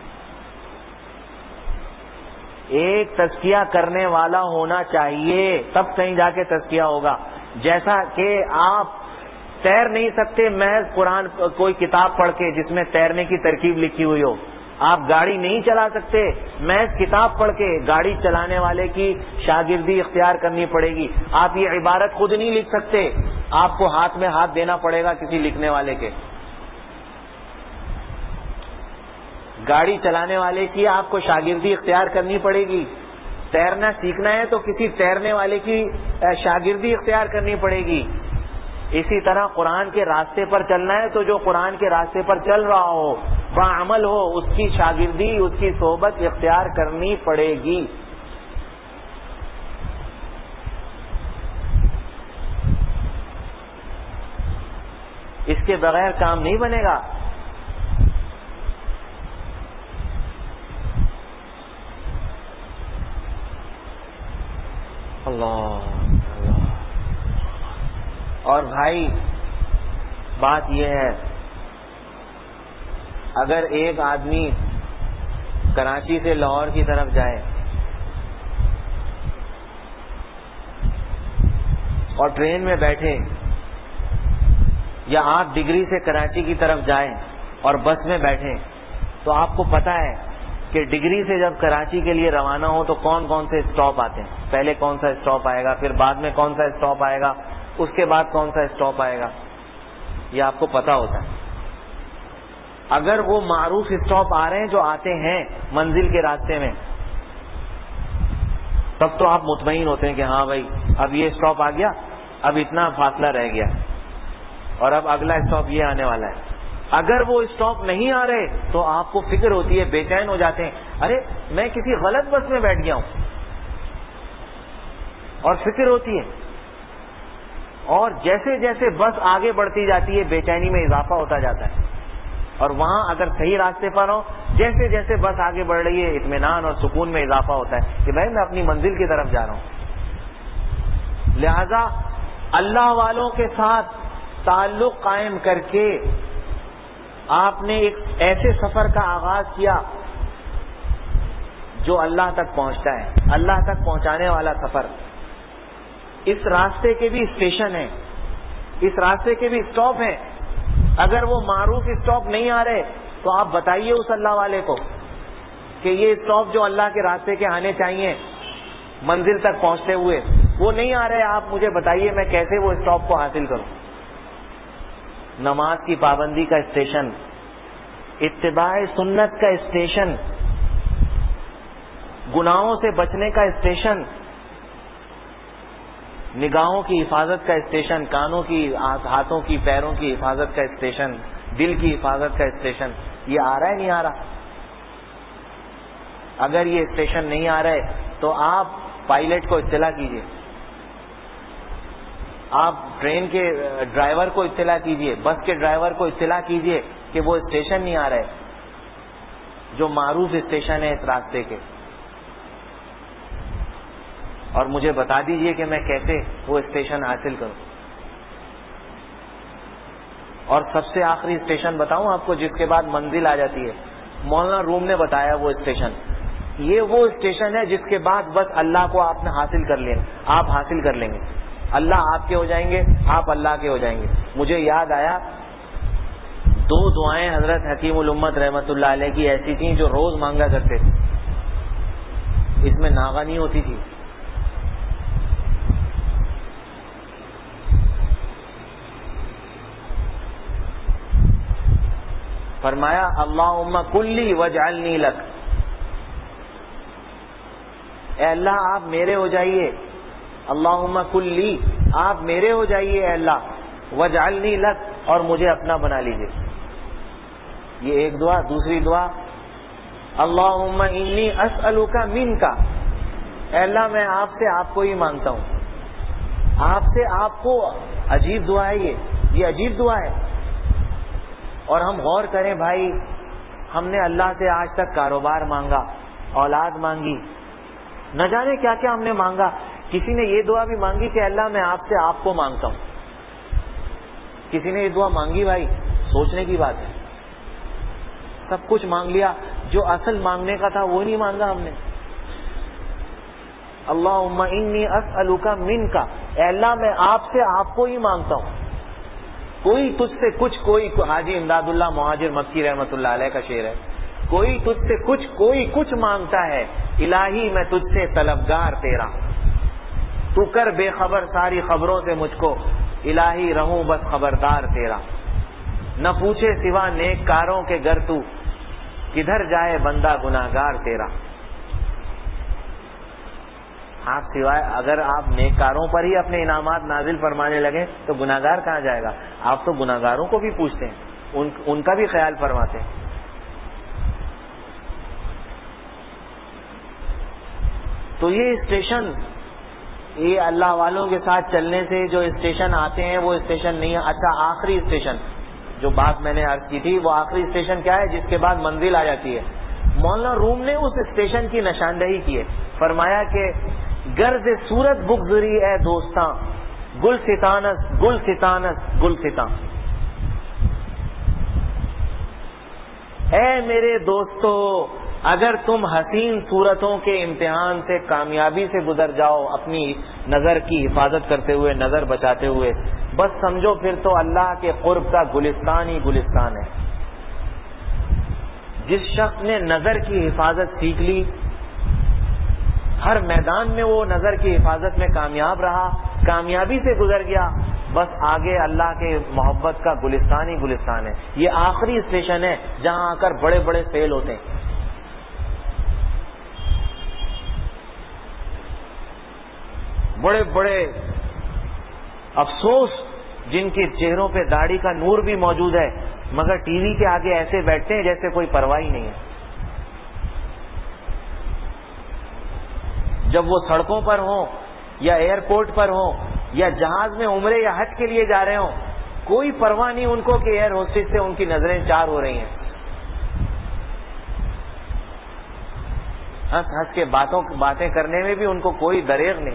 ایک تزکیہ کرنے والا ہونا چاہیے تب کہیں جا کے تزکیہ ہوگا. جیسا کہ آپ تیر نہیں سکتے محض قرآن کوئی کتاب پڑھ کے جس میں تیرنے کی ترکیب لکھی ہوئی ہو، آپ گاڑی نہیں چلا سکتے محض کتاب پڑھ کے، گاڑی چلانے والے کی شاگردی اختیار کرنی پڑے گی. آپ یہ عبارت خود نہیں لکھ سکتے، آپ کو ہاتھ میں ہاتھ دینا پڑے گا کسی لکھنے والے کے. گاڑی چلانے والے کی آپ کو شاگردی اختیار کرنی پڑے گی. تیرنا سیکھنا ہے تو کسی تیرنے والے کی شاگردی اختیار کرنی پڑے گی. اسی طرح قرآن کے راستے پر چلنا ہے تو جو قرآن کے راستے پر چل رہا ہو، باعمل ہو، اس کی شاگردی، اس کی صحبت اختیار کرنی پڑے گی. اس کے بغیر کام نہیں بنے گا. اللہ. اور بھائی بات یہ ہے، اگر ایک آدمی کراچی سے لاہور کی طرف جائے اور ٹرین میں بیٹھے، یا آپ ڈگری سے کراچی کی طرف جائیں اور بس میں بیٹھیں، تو آپ کو پتا ہے کہ ڈگری سے جب کراچی کے لیے روانہ ہو تو کون کون سے اسٹاپ آتے ہیں. پہلے کون سا اسٹاپ آئے گا، پھر بعد میں کون سا اسٹاپ آئے گا، اس کے بعد کون سا اسٹاپ آئے گا، یہ آپ کو پتا ہوتا ہے. اگر وہ معروف اسٹاپ آ رہے ہیں جو آتے ہیں منزل کے راستے میں، تب تو آپ مطمئن ہوتے ہیں کہ ہاں بھائی اب یہ اسٹاپ آ گیا، اب اتنا فاصلہ رہ گیا اور اب اگلا اسٹاپ یہ آنے والا ہے. اگر وہ اسٹاپ نہیں آ رہے تو آپ کو فکر ہوتی ہے، بے چین ہو جاتے ہیں، ارے میں کسی غلط بس میں بیٹھ گیا ہوں، اور فکر ہوتی ہے. اور جیسے جیسے بس آگے بڑھتی جاتی ہے بے چینی میں اضافہ ہوتا جاتا ہے. اور وہاں اگر صحیح راستے پر ہو، جیسے جیسے بس آگے بڑھ رہی ہے اطمینان اور سکون میں اضافہ ہوتا ہے کہ بھائی میں اپنی منزل کی طرف جا رہا ہوں. لہذا اللہ والوں کے ساتھ تعلق قائم کر کے آپ نے ایک ایسے سفر کا آغاز کیا جو اللہ تک پہنچتا ہے، اللہ تک پہنچانے والا سفر. اس راستے کے بھی اسٹیشن ہیں، اس راستے کے بھی اسٹاپ ہیں. اگر وہ معروف اسٹاپ نہیں آ رہے تو آپ بتائیے اس اللہ والے کو کہ یہ اسٹاپ جو اللہ کے راستے کے آنے چاہیے منزل تک پہنچتے ہوئے، وہ نہیں آ رہے، آپ مجھے بتائیے میں کیسے وہ اسٹاپ کو حاصل کروں؟ نماز کی پابندی کا اسٹیشن، اتباع سنت کا اسٹیشن، گناہوں سے بچنے کا اسٹیشن، نگاہوں کی حفاظت کا اسٹیشن، کانوں کی، ہاتھوں کی، پیروں کی حفاظت کا اسٹیشن، دل کی حفاظت کا اسٹیشن، یہ آ رہا ہے نہیں آ رہا؟ اگر یہ اسٹیشن نہیں آ رہے تو آپ پائلٹ کو اطلاع کیجیے، آپ ٹرین کے ڈرائیور کو اطلاع کیجیے، بس کے ڈرائیور کو اطلاع کیجیے کہ وہ اسٹیشن نہیں آ رہے جو معروف اسٹیشن ہے اس راستے کے، اور مجھے بتا دیجیے کہ میں کیسے وہ اسٹیشن حاصل کروں۔ اور سب سے آخری اسٹیشن بتاؤں آپ کو جس کے بعد منزل آ جاتی ہے، مولانا روم نے بتایا وہ اسٹیشن، یہ وہ اسٹیشن ہے جس کے بعد بس اللہ کو آپ نے حاصل کر لیں، آپ حاصل کر لیں گے، اللہ آپ کے ہو جائیں گے، آپ اللہ کے ہو جائیں گے۔ مجھے یاد آیا 2 دعائیں حضرت حکیم الامت رحمت اللہ علیہ کی ایسی تھیں جو روز مانگا کرتے تھے، اس میں ناغہ نہیں ہوتی تھی۔ فرمایا اللہم کلی واجعلنی لک، اے اللہ آپ میرے ہو جائیے، اللہم کلی آپ میرے ہو جائیے اے اللہ، واجعلنی لک اور مجھے اپنا بنا لیجیے۔ یہ ایک دعا۔ دوسری دعا اللہم انی اسألک منک، اے اللہ میں آپ سے آپ کو ہی مانگتا ہوں، آپ سے آپ کو۔ عجیب دعا ہے یہ عجیب دعا ہے۔ اور ہم غور کریں بھائی، ہم نے اللہ سے آج تک کاروبار مانگا، اولاد مانگی، نہ جانے کیا کیا ہم نے مانگا۔ کسی نے یہ دعا بھی مانگی کہ اللہ میں آپ سے آپ کو مانگتا ہوں۔ کسی نے یہ دعا مانگی بھائی، سوچنے کی بات ہے۔ سب کچھ مانگ لیا، جو اصل مانگنے کا تھا وہ نہیں مانگا ہم نے۔ اللہم انی اسألک منک، اے اللہ میں آپ سے آپ کو ہی مانگتا ہوں۔ کوئی تجھ سے کچھ، کوئی حاجی امداد اللہ مہاجر مکی رحمت اللہ علیہ کا شعر ہے، کوئی تجھ سے کچھ، کوئی کچھ مانگتا ہے، الہی میں تجھ سے طلبگار تیرا، تو کر بے خبر ساری خبروں سے مجھ کو، الہی رہوں بس خبردار تیرا، نہ پوچھے سوا نیک کاروں کے گر تو، کدھر جائے بندہ گناہگار تیرا۔ آپ سوائے اگر آپ نیک کاروں پر ہی اپنے انعامات نازل فرمانے لگے تو گناہگار کہاں جائے گا؟ آپ تو گناہگاروں کو بھی پوچھتے ہیں، ان کا بھی خیال فرماتے ہیں۔ تو یہ اسٹیشن، یہ اللہ والوں کے ساتھ چلنے سے جو اسٹیشن آتے ہیں وہ اسٹیشن نہیں ہے۔ اچھا آخری اسٹیشن جو بات میں نے عرض کی تھی، وہ آخری اسٹیشن کیا ہے جس کے بعد منزل آ جاتی ہے؟ مولانا روم نے اس اسٹیشن کی نشاندہی کی ہے، فرمایا کہ گرد صورت بگزری اے دوستاں، گل ستانس گل ستانس گل ستاں، اے میرے دوستو اگر تم حسین صورتوں کے امتحان سے کامیابی سے گزر جاؤ، اپنی نظر کی حفاظت کرتے ہوئے، نظر بچاتے ہوئے، بس سمجھو پھر تو اللہ کے قرب کا گلستان ہی گلستان ہے۔ جس شخص نے نظر کی حفاظت سیکھ لی، ہر میدان میں وہ نظر کی حفاظت میں کامیاب رہا، کامیابی سے گزر گیا، بس آگے اللہ کے محبت کا گلستان ہی گلستان ہے۔ یہ آخری اسٹیشن ہے جہاں آ کر بڑے بڑے فیل ہوتے ہیں۔ بڑے بڑے افسوس جن کے چہروں پہ داڑھی کا نور بھی موجود ہے، مگر ٹی وی کے آگے ایسے بیٹھتے ہیں جیسے کوئی پرواہ ہی نہیں ہے۔ جب وہ سڑکوں پر ہوں یا ایئرپورٹ پر ہوں یا جہاز میں عمرے یا حج کے لیے جا رہے ہوں، کوئی پرواہ نہیں ان کو کہ ایئر ہوسٹس سے ان کی نظریں چار ہو رہی ہیں۔ ہنس ہنس کے باتیں کرنے میں بھی ان کو کوئی دریغ نہیں۔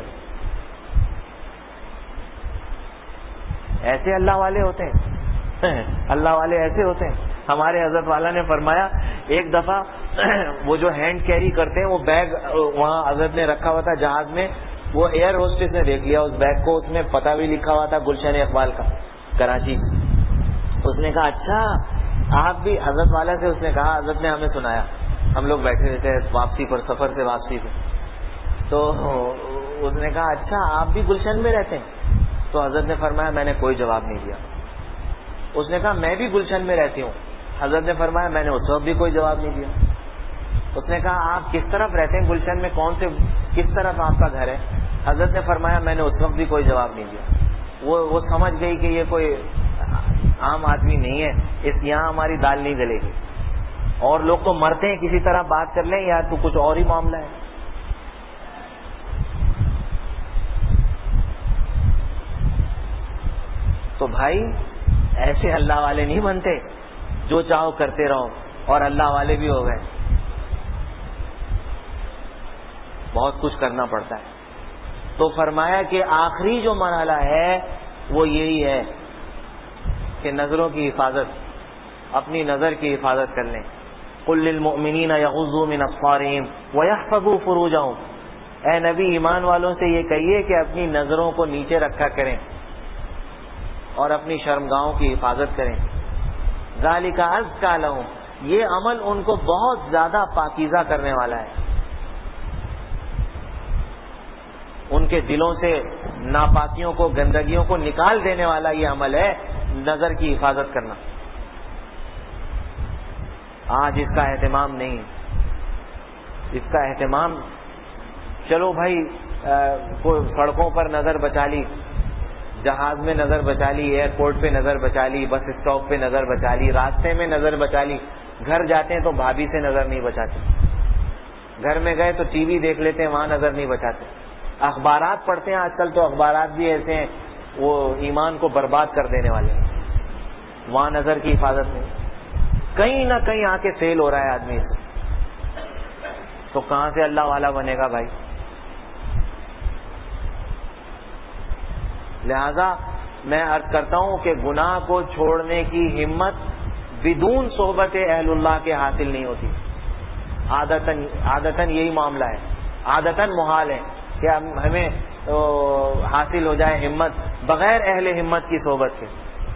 ایسے اللہ والے ہوتے ہیں، اللہ والے ایسے ہوتے ہیں۔ ہمارے حضرت والا نے فرمایا ایک دفعہ وہ جو ہینڈ کیری کرتے ہیں، وہ بیگ وہاں حضرت نے رکھا ہوا تھا جہاز میں، وہ ایئر ہوسٹس نے دیکھ لیا اس بیگ کو، اس میں پتہ بھی لکھا ہوا تھا گلشن اقبال کا، کراچی۔ اس نے کہا اچھا آپ بھی؟ حضرت والا سے اس نے کہا، حضرت نے ہمیں سنایا، ہم لوگ بیٹھے ہوئے تھے واپسی پر، سفر سے واپسی پہ، تو اس نے کہا اچھا آپ بھی گلشن میں رہتے ہیں؟ تو حضرت نے فرمایا میں نے کوئی جواب نہیں دیا. اس نے کہا میں بھی گلشن میں رہتی ہوں. حضرت نے فرمایا میں نے اس وقت بھی کوئی جواب نہیں دیا. اس نے کہا آپ کس طرف رہتے ہیں گلشن میں, کس طرف آپ کا گھر ہے؟ حضرت نے فرمایا میں نے اس وقت بھی کوئی جواب نہیں دیا. وہ سمجھ گئی کہ یہ کوئی عام آدمی نہیں ہے, یہاں ہماری دال نہیں گلے گی. اور لوگ تو مرتے ہیں کسی طرح بات کر لیں, یا تو کچھ اور ہی معاملہ ہے. تو بھائی ایسے اللہ والے نہیں بنتے, جو چاہو کرتے رہو اور اللہ والے بھی ہو گئے. بہت کچھ کرنا پڑتا ہے. تو فرمایا کہ آخری جو مرحلہ ہے وہ یہی ہے کہ نظروں کی حفاظت, اپنی نظر کی حفاظت کر لیں. قل للمؤمنین یغضوا من ابصارہم ویحفظوا فروجہم, اے نبی ایمان والوں سے یہ کہیے کہ اپنی نظروں کو نیچے رکھا کریں اور اپنی شرمگاہوں کی حفاظت کریں. ذالک ازکی لہم, یہ عمل ان کو بہت زیادہ پاکیزہ کرنے والا ہے. ان کے دلوں سے ناپاکیوں کو, گندگیوں کو نکال دینے والا یہ عمل ہے نظر کی حفاظت کرنا. آج اس کا اہتمام نہیں, اس کا اہتمام چلو بھائی کوئی سڑکوں پر نظر بچا لی, جہاز میں نظر بچا لی, ایئرپورٹ پہ نظر بچا لی, بس اسٹاپ پہ نظر بچا لی, راستے میں نظر بچا لی. گھر جاتے ہیں تو بھابھی سے نظر نہیں بچاتے, گھر میں گئے تو ٹی وی دیکھ لیتے ہیں, وہاں نظر نہیں بچاتے. اخبارات پڑھتے ہیں آج کل, تو اخبارات بھی ایسے ہیں وہ ایمان کو برباد کر دینے والے, وہاں نظر کی حفاظت نہیں. کہیں نہ کہیں آ کے فیل ہو رہا ہے آدمی سے, تو کہاں سے اللہ والا بنے گا بھائی؟ لہذا میں عرض کرتا ہوں کہ گناہ کو چھوڑنے کی ہمت بدون صحبت اہل اللہ کے حاصل نہیں ہوتی. عادتاً یہی معاملہ ہے, عادتاً محال ہے کہ ہمیں حاصل ہو جائے ہمت بغیر اہل ہمت کی صحبت کے.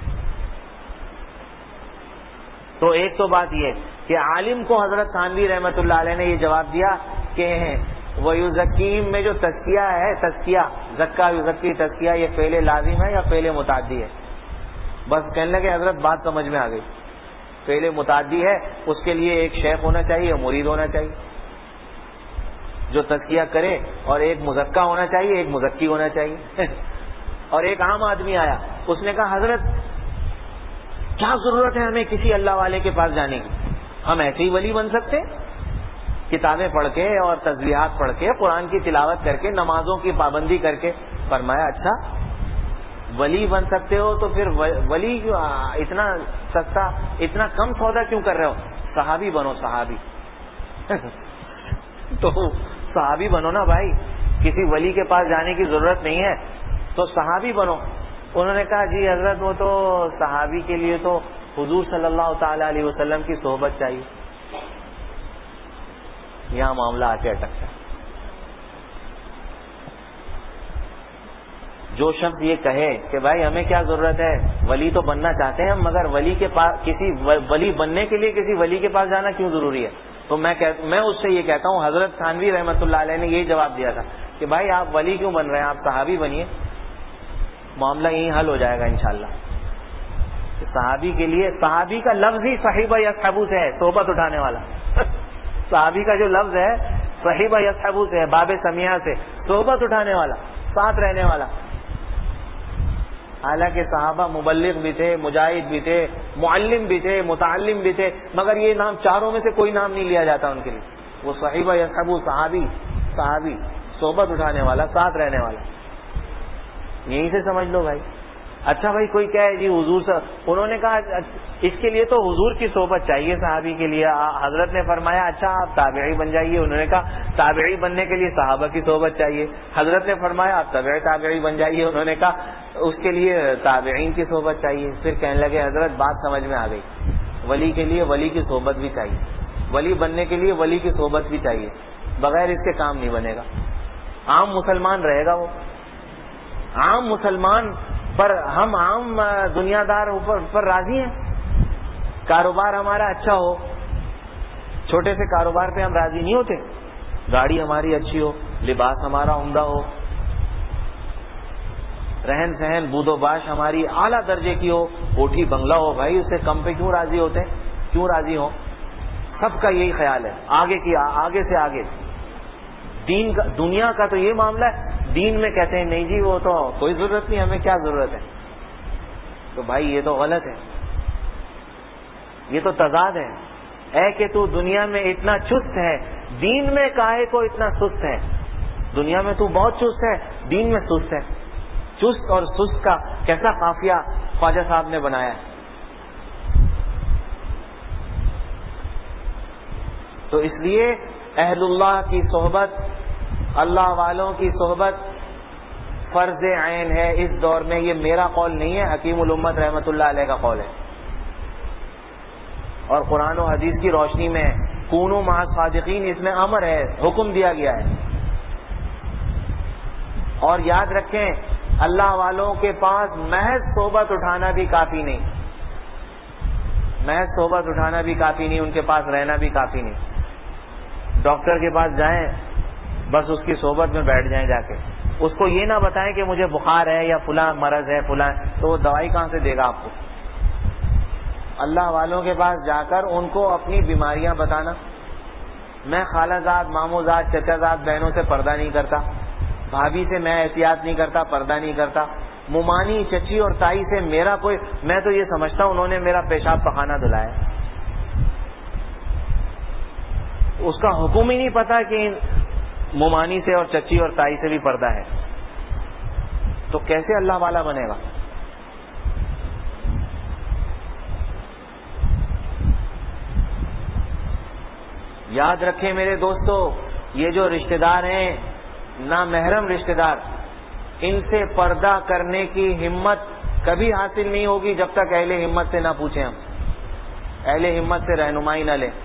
تو ایک تو بات یہ کہ عالم کو حضرت تھانوی رحمۃ اللہ علیہ نے یہ جواب دیا کہ وَيُزَكِّيهِمْ میں جو تزکیہ ہے, تزکیہ زکا یزکی تزکیہ, یہ فعل لازم ہے یا فعل متعدی ہے؟ بس کہنے لگے حضرت بات سمجھ میں آ گئی, فعل متعدی ہے, اس کے لیے ایک شیخ ہونا چاہیے, مرید ہونا چاہیے جو تزکیہ کرے, اور ایک مزکا ہونا چاہیے, ایک مزکی ہونا چاہیے. اور ایک عام آدمی آیا, اس نے کہا حضرت کیا ضرورت ہے ہمیں کسی اللہ والے کے پاس جانے کی, ہم ایسے ہی ولی بن سکتے, کتابیں پڑھ کے اور تسبیحات پڑھ کے, قرآن کی تلاوت کر کے, نمازوں کی پابندی کر کے. فرمایا اچھا ولی بن سکتے ہو تو پھر ولی اتنا سستا, اتنا کم سودا کیوں کر رہے ہو؟ صحابی بنو, صحابی. تو صحابی بنو نا بھائی, کسی ولی کے پاس جانے کی ضرورت نہیں ہے, تو صحابی بنو. انہوں نے کہا جی حضرت وہ تو صحابی کے لیے تو حضور صلی اللہ تعالی علیہ وسلم کی صحبت چاہیے. یہاں معاملہ آ کے اٹکتا ہے. جو شخص یہ کہے کہ بھائی ہمیں کیا ضرورت ہے, ولی تو بننا چاہتے ہیں ہم, مگر ولی کے پاس, کسی ولی بننے کے لیے کسی ولی کے پاس جانا کیوں ضروری ہے؟ تو میں اس سے یہ کہتا ہوں, حضرت تھانوی رحمۃ اللہ علیہ نے یہی جواب دیا تھا کہ بھائی آپ ولی کیوں بن رہے ہیں, آپ صحابی بنیے, معاملہ یہی حل ہو جائے گا انشاءاللہ. صحابی کے لیے, صحابی کا لفظ ہی صحیبہ یصحبو سے ہے, صحبت اٹھانے والا. صحابی کا جو لفظ ہے صحیبہ یصحبو سے ہے, باب سمیہ سے, صحبت اٹھانے والا, ساتھ رہنے والا. حالانکہ صحابہ مبلغ بھی تھے, مجاہد بھی تھے, معلم بھی تھے, متعلم بھی تھے, مگر یہ نام چاروں میں سے کوئی نام نہیں لیا جاتا ان کے لیے. وہ صحیبہ یصحبو, صحابی, صحابی, صحبت اٹھانے والا, ساتھ رہنے والا. یہیں سے سمجھ لو بھائی. اچھا بھائی کوئی کہے جی حضور سے, انہوں نے کہا اس کے لیے تو حضور کی صحبت چاہیے صحابی کے لیے. حضرت نے فرمایا اچھا آپ تابعی بن جائیے. انہوں نے کہا تابعی بننے کے لیے صحابہ کی صحبت چاہیے. حضرت نے فرمایا آپ تابعی بن جائیے. انہوں نے کہا اس کے لیے تابعین کی صحبت چاہیے. پھر کہنے لگے حضرت بات سمجھ میں آ گئی, ولی کے لیے ولی کی صحبت بھی چاہیے, ولی بننے کے لیے ولی کی صحبت بھی چاہیے, بغیر اس کے کام نہیں بنے گا. عام مسلمان رہے گا وہ, عام مسلمان پر ہم عام دنیا دار پر راضی ہیں. کاروبار ہمارا اچھا ہو, چھوٹے سے کاروبار پہ ہم راضی نہیں ہوتے. گاڑی ہماری اچھی ہو, لباس ہمارا عمدہ ہو, رہن سہن بود و باش ہماری اعلیٰ درجے کی ہو, کوٹھی بنگلہ ہو, بھائی اس سے کم پہ کیوں راضی ہوتے ہیں, کیوں راضی ہو؟ سب کا یہی خیال ہے, آگے سے آگے. دین کا, دنیا کا تو یہ معاملہ ہے, دین میں کہتے ہیں نہیں جی وہ تو کوئی ضرورت نہیں, ہمیں کیا ضرورت ہے. تو بھائی یہ تو غلط ہے, یہ تو تضاد ہے. اے کہ تو دنیا میں اتنا چست ہے, دین میں کاہے کو اتنا سست ہے. دنیا میں تو بہت چست ہے, دین میں سست ہے. چست اور سست کا کیسا قافیہ خواجہ صاحب نے بنایا ہے. تو اس لیے اہل اللہ کی صحبت, اللہ والوں کی صحبت فرض عین ہے اس دور میں. یہ میرا قول نہیں ہے, حکیم الامت رحمۃ اللہ علیہ کا قول ہے, اور قرآن و حدیث کی روشنی میں کونوا مع الصادقین, اس میں امر ہے, حکم دیا گیا ہے. اور یاد رکھیں اللہ والوں کے پاس محض صحبت اٹھانا بھی کافی نہیں, محض صحبت اٹھانا بھی کافی نہیں, ان کے پاس رہنا بھی کافی نہیں. ڈاکٹر کے پاس جائیں, بس اس کی صحبت میں بیٹھ جائیں جا کے, اس کو یہ نہ بتائیں کہ مجھے بخار ہے یا فلاں مرض ہے فلاں, تو وہ دوائی کہاں سے دے گا آپ کو. اللہ والوں کے پاس جا کر ان کو اپنی بیماریاں بتانا. میں خالہ زاد, ماموں زاد, چچا زاد بہنوں سے پردہ نہیں کرتا, بھابھی سے میں احتیاط نہیں کرتا, پردہ نہیں کرتا, ممانی چچی اور تائی سے میرا کوئی, میں تو یہ سمجھتا ہوں انہوں نے میرا پیشاب پخانہ دھلایا, اس کا حکم ہی نہیں پتا کہ ممانی سے اور چچی اور تائی سے بھی پردہ ہے. تو کیسے اللہ والا بنے گا؟ یاد رکھیں میرے دوستو, یہ جو رشتہ دار ہیں نامحرم رشتہ دار, ان سے پردہ کرنے کی ہمت کبھی حاصل نہیں ہوگی جب تک اہل ہمت سے نہ پوچھیں, ہم اہل ہمت سے رہنمائی نہ لیں.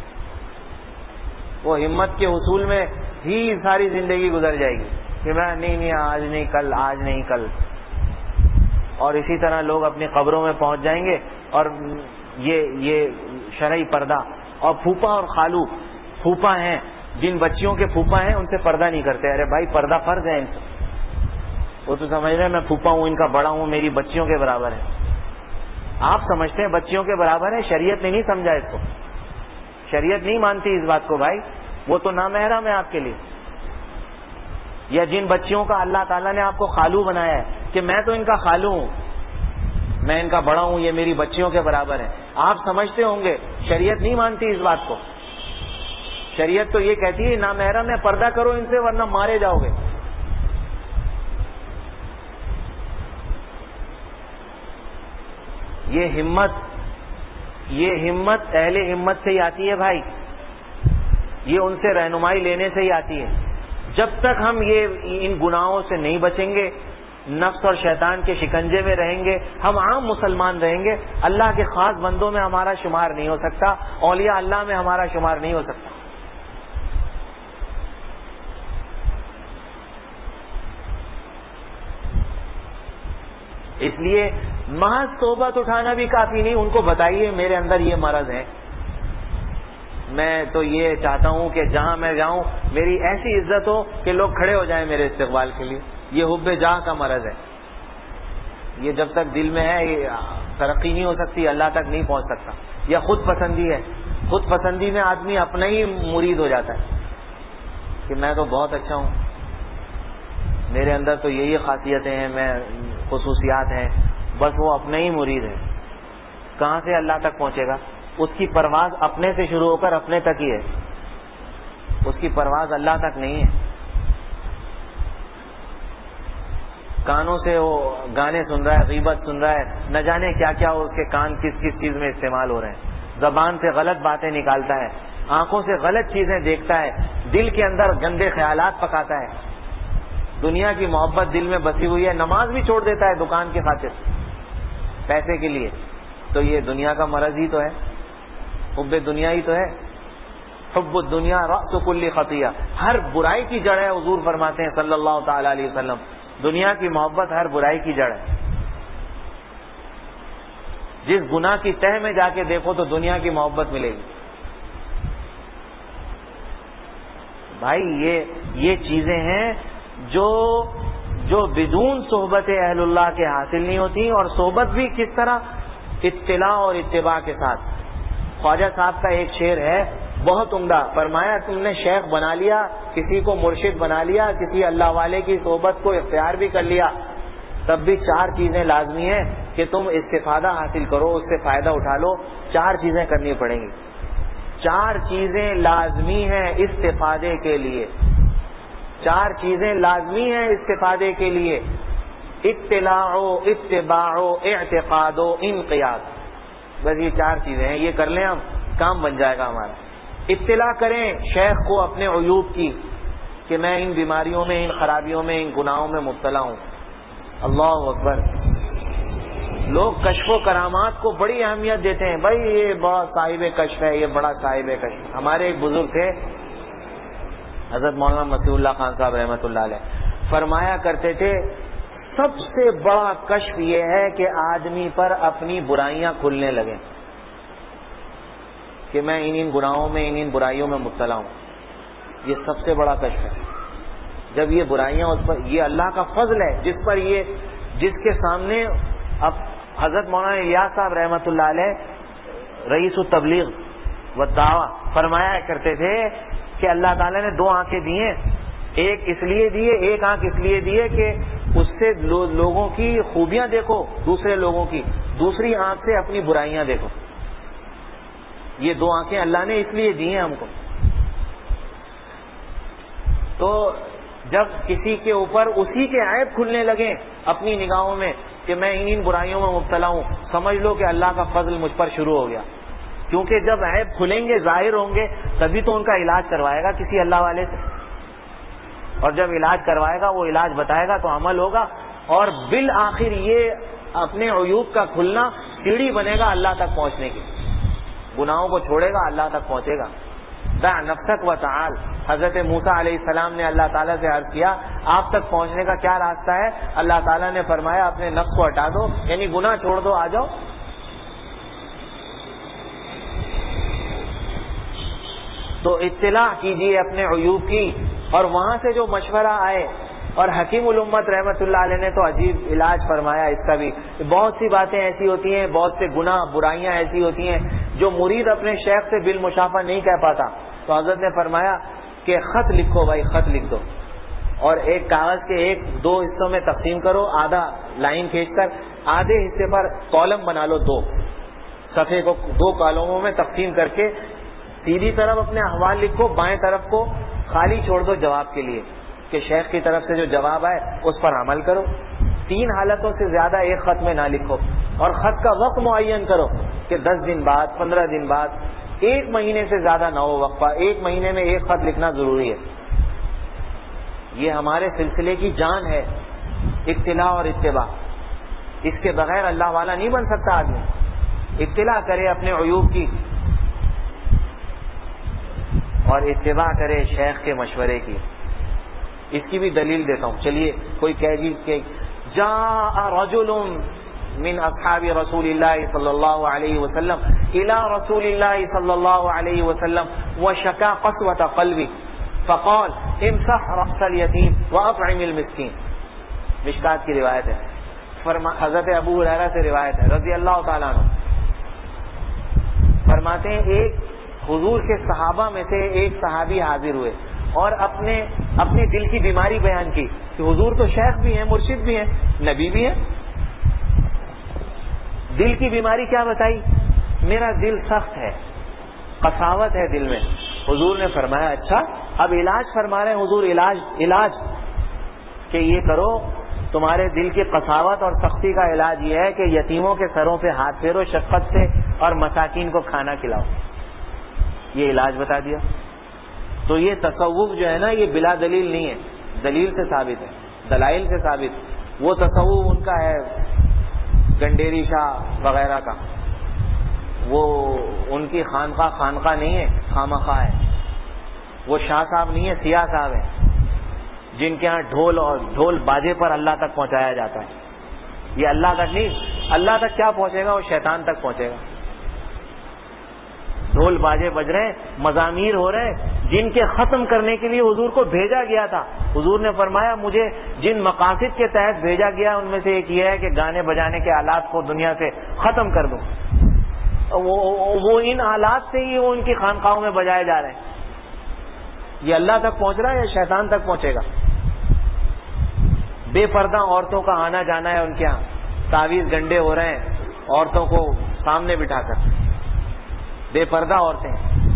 وہ ہمت کے حصول میں ہی ساری زندگی گزر جائے گی کہ میں نہیں آج نہیں کل, آج نہیں کل. اور اسی طرح لوگ اپنی قبروں میں پہنچ جائیں گے, اور یہ شرعی پردہ, اور پھوپا اور خالو, پھوپا ہیں جن بچیوں کے پھوپا ہیں ان سے پردہ نہیں کرتے. ارے بھائی پردہ فرض ہے ان سے, وہ تو سمجھ رہے ہیں میں پھوپا ہوں, ان کا بڑا ہوں, میری بچیوں کے برابر ہے. آپ سمجھتے ہیں بچیوں کے برابر ہے, شریعت نے نہیں سمجھا اس کو, شریعت نہیں مانتی اس بات کو بھائی. وہ تو نامحرم ہے آپ کے لیے. یا جن بچیوں کا اللہ تعالیٰ نے آپ کو خالو بنایا ہے کہ میں تو ان کا خالو ہوں, میں ان کا بڑا ہوں, یہ میری بچیوں کے برابر ہے. آپ سمجھتے ہوں گے شریعت نہیں مانتی اس بات کو. شریعت تو یہ کہتی ہے نامحرم ہے, پردہ کرو ان سے ورنہ مارے جاؤ گے. یہ ہمت اہل ہمت سے ہی آتی ہے بھائی, یہ ان سے رہنمائی لینے سے ہی آتی ہے. جب تک ہم ان گناہوں سے نہیں بچیں گے, نفس اور شیطان کے شکنجے میں رہیں گے, ہم عام مسلمان رہیں گے, اللہ کے خاص بندوں میں ہمارا شمار نہیں ہو سکتا, اولیاء اللہ میں ہمارا شمار نہیں ہو سکتا. اس لیے محض صحبت اٹھانا بھی کافی نہیں, ان کو بتائیے میرے اندر یہ مرض ہے, میں تو یہ چاہتا ہوں کہ جہاں میں جاؤں میری ایسی عزت ہو کہ لوگ کھڑے ہو جائیں میرے استقبال کے لیے. یہ حب جاہ کا مرض ہے, یہ جب تک دل میں ہے یہ ترقی نہیں ہو سکتی, اللہ تک نہیں پہنچ سکتا. یا خود پسندی ہے, خود پسندی میں آدمی اپنا ہی مرید ہو جاتا ہے کہ میں تو بہت اچھا ہوں, میرے اندر تو یہی خاصیتیں ہیں, میں خصوصیات ہیں, بس وہ اپنے ہی مرید ہے. کہاں سے اللہ تک پہنچے گا؟ اس کی پرواز اپنے سے شروع ہو کر اپنے تک ہی ہے, اس کی پرواز اللہ تک نہیں ہے. کانوں سے وہ گانے سن رہا ہے, غیبت سن رہا ہے, نہ جانے کیا کیا اس کے کان کس کس چیز میں استعمال ہو رہے ہیں, زبان سے غلط باتیں نکالتا ہے, آنکھوں سے غلط چیزیں دیکھتا ہے, دل کے اندر گندے خیالات پکاتا ہے, دنیا کی محبت دل میں بسی ہوئی ہے, نماز بھی چھوڑ دیتا ہے دکان کی خاطر, پیسے کے لیے. تو یہ دنیا کا مرض ہی تو ہے, حب دنیا ہی تو ہے. حب الدنیا رأس کل خطیہ, ہر برائی کی جڑ ہے. حضور فرماتے ہیں صلی اللہ تعالی علیہ وسلم, دنیا کی محبت ہر برائی کی جڑ ہے. جس گناہ کی تہ میں جا کے دیکھو تو دنیا کی محبت ملے گی. بھائی یہ چیزیں ہیں جو جو بدون صحبت اہل اللہ کے حاصل نہیں ہوتی. اور صحبت بھی کس طرح؟ اطلاع اور اتباع کے ساتھ. خواجہ صاحب کا ایک شعر ہے بہت عمدہ. فرمایا تم نے شیخ بنا لیا, کسی کو مرشد بنا لیا, کسی اللہ والے کی صحبت کو اختیار بھی کر لیا, تب بھی 4 چیزیں لازمی ہیں کہ تم استفادہ حاصل کرو, اس سے فائدہ اٹھا لو. 4 چیزیں کرنی پڑیں گی. 4 چیزیں لازمی ہیں استفادے کے لیے. 4 چیزیں لازمی ہیں استفادے کے لیے. اطلاع و اتباع و اعتقاد و انقیاد. بس یہ 4 چیزیں ہیں, یہ کر لیں ہم, کام بن جائے گا ہمارا. اطلاع کریں شیخ کو اپنے عیوب کی کہ میں ان بیماریوں میں, ان خرابیوں میں, ان گناہوں میں مبتلا ہوں. اللہ اکبر. لوگ کشف و کرامات کو بڑی اہمیت دیتے ہیں. بھائی یہ بڑا صاحب کشف ہے, یہ بڑا صاحب کشف. ہمارے ایک بزرگ تھے حضرت مولانا مسیح اللہ خان صاحب رحمۃ اللہ علیہ, فرمایا کرتے تھے سب سے بڑا کشف یہ ہے کہ آدمی پر اپنی برائیاں کھلنے لگیں کہ میں ان گناہوں میں, ان برائیوں میں مبتلا ہوں. یہ سب سے بڑا کشف ہے. جب یہ برائیاں اس پر, یہ اللہ کا فضل ہے جس پر یہ, جس کے سامنے. اب حضرت مولانا الیاس صاحب رحمۃ اللہ علیہ رئیس التبلیغ والدعوہ فرمایا کرتے تھے کہ اللہ تعالیٰ نے 2 آنکھیں دی ہیں, ایک اس لیے دیے, ایک آنکھ اس لیے دیے کہ اس سے لوگوں کی خوبیاں دیکھو, دوسرے لوگوں کی, دوسری آنکھ سے اپنی برائیاں دیکھو. یہ 2 آنکھیں اللہ نے اس لیے دی ہیں ہم کو. تو جب کسی کے اوپر اسی کے عیب کھلنے لگیں اپنی نگاہوں میں کہ میں ان برائیوں میں مبتلا ہوں, سمجھ لو کہ اللہ کا فضل مجھ پر شروع ہو گیا. کیونکہ جب عیب کھلیں گے, ظاہر ہوں گے, تبھی تو ان کا علاج کروائے گا کسی اللہ والے سے. اور جب علاج کروائے گا, وہ علاج بتائے گا تو عمل ہوگا. اور بالآخر یہ اپنے عیوب کا کھلنا سیڑھی بنے گا اللہ تک پہنچنے کی. گناہوں کو چھوڑے گا, اللہ تک پہنچے گا. دع نفسک و تعال. حضرت موسیٰ علیہ السلام نے اللہ تعالیٰ سے عرض کیا آپ تک پہنچنے کا کیا راستہ ہے؟ اللہ تعالیٰ نے فرمایا اپنے نفس کو ہٹا دو, یعنی گناہ چھوڑ دو, آ جاؤ. تو اطلاع کیجیے اپنے عیوب کی, اور وہاں سے جو مشورہ آئے. اور حکیم الامت رحمت اللہ علیہ نے تو عجیب علاج فرمایا اس کا بھی. بہت سی باتیں ایسی ہوتی ہیں, بہت سے گناہ برائیاں ایسی ہوتی ہیں جو مرید اپنے شیخ سے بالمشافہ نہیں کہہ پاتا. تو حضرت نے فرمایا کہ خط لکھو بھائی, خط لکھ دو, اور ایک کاغذ کے 1-2 حصوں میں تقسیم کرو, آدھا لائن کھینچ کر آدھے حصے پر کالم بنا لو, 2 صفحے کو 2 کالموں میں تقسیم کر کے سیدھی طرف اپنے احوال لکھو, بائیں طرف کو خالی چھوڑ دو جواب کے لیے کہ شیخ کی طرف سے جو جواب آئے اس پر عمل کرو. 3 حالتوں سے زیادہ ایک خط میں نہ لکھو, اور خط کا وقت معین کرو کہ 10 دن بعد, 15 دن بعد, 1 مہینے سے زیادہ نہ ہو وقفہ. 1 مہینے میں 1 خط لکھنا ضروری ہے. یہ ہمارے سلسلے کی جان ہے, اطلاع اور اتباع. اس کے بغیر اللہ والا نہیں بن سکتا آدمی. اطلاع کرے اپنے عیوب کی اور اتباع کرے شیخ کے مشورے کی. اس کی بھی دلیل دیتا ہوں. چلیے کوئی کہہ جی کہ جاء رجل من اصحاب رسول اللہ صلی اللہ علیہ وسلم الى رسول اللہ صلی اللہ علیہ وسلم وشکا قسوۃ قلبی فقال امسح رأس الیتیم واطعم المسکین. مشکات کی روایت ہے, حضرت ابو ہریرہ سے روایت ہے رضی اللہ تعالیٰ عنہ. فرماتے ہیں ایک حضور کے صحابہ میں سے ایک صحابی حاضر ہوئے اور اپنے دل کی بیماری بیان کی کہ حضور تو شیخ بھی ہیں, مرشد بھی ہیں, نبی بھی ہیں. دل کی بیماری کیا بتائی؟ میرا دل سخت ہے, قساوت ہے دل میں. حضور نے فرمایا اچھا, اب علاج فرما رہے ہیں حضور, علاج کہ یہ کرو, تمہارے دل کی قساوت اور سختی کا علاج یہ ہے کہ یتیموں کے سروں پہ ہاتھ پھیرو شفقت سے اور مساکین کو کھانا کھلاؤ. یہ علاج بتا دیا. تو یہ تصوف جو ہے نا, یہ بلا دلیل نہیں ہے, دلیل سے ثابت ہے, دلائل سے ثابت. وہ تصوف ان کا ہے گنڈیری شاہ وغیرہ کا, وہ ان کی خانقاہ نہیں ہے, خامخواہ ہے. وہ شاہ صاحب نہیں ہے, سیاہ صاحب ہیں جن کے ہاں ڈھول باجے پر اللہ تک پہنچایا جاتا ہے. یہ اللہ تک نہیں, اللہ تک کیا پہنچے گا, وہ شیطان تک پہنچے گا. ڈھول باجے بج رہے ہیں, مزامیر ہو رہے ہیں, جن کے ختم کرنے کے لیے حضور کو بھیجا گیا تھا. حضور نے فرمایا مجھے جن مقاصد کے تحت بھیجا گیا ان میں سے ایک یہ ہے کہ گانے بجانے کے آلات کو دنیا سے ختم کر دوں. وہ ان آلات سے ہی وہ ان کی خانقاہوں میں بجائے جا رہے ہیں. یہ اللہ تک پہنچ رہا ہے یا شیطان تک پہنچے گا؟ بے پردہ عورتوں کا آنا جانا ہے ان کے یہاں. تعویذ گنڈے ہو رہے ہیں عورتوں کو سامنے بٹھا کر. بے پردہ عورتیں.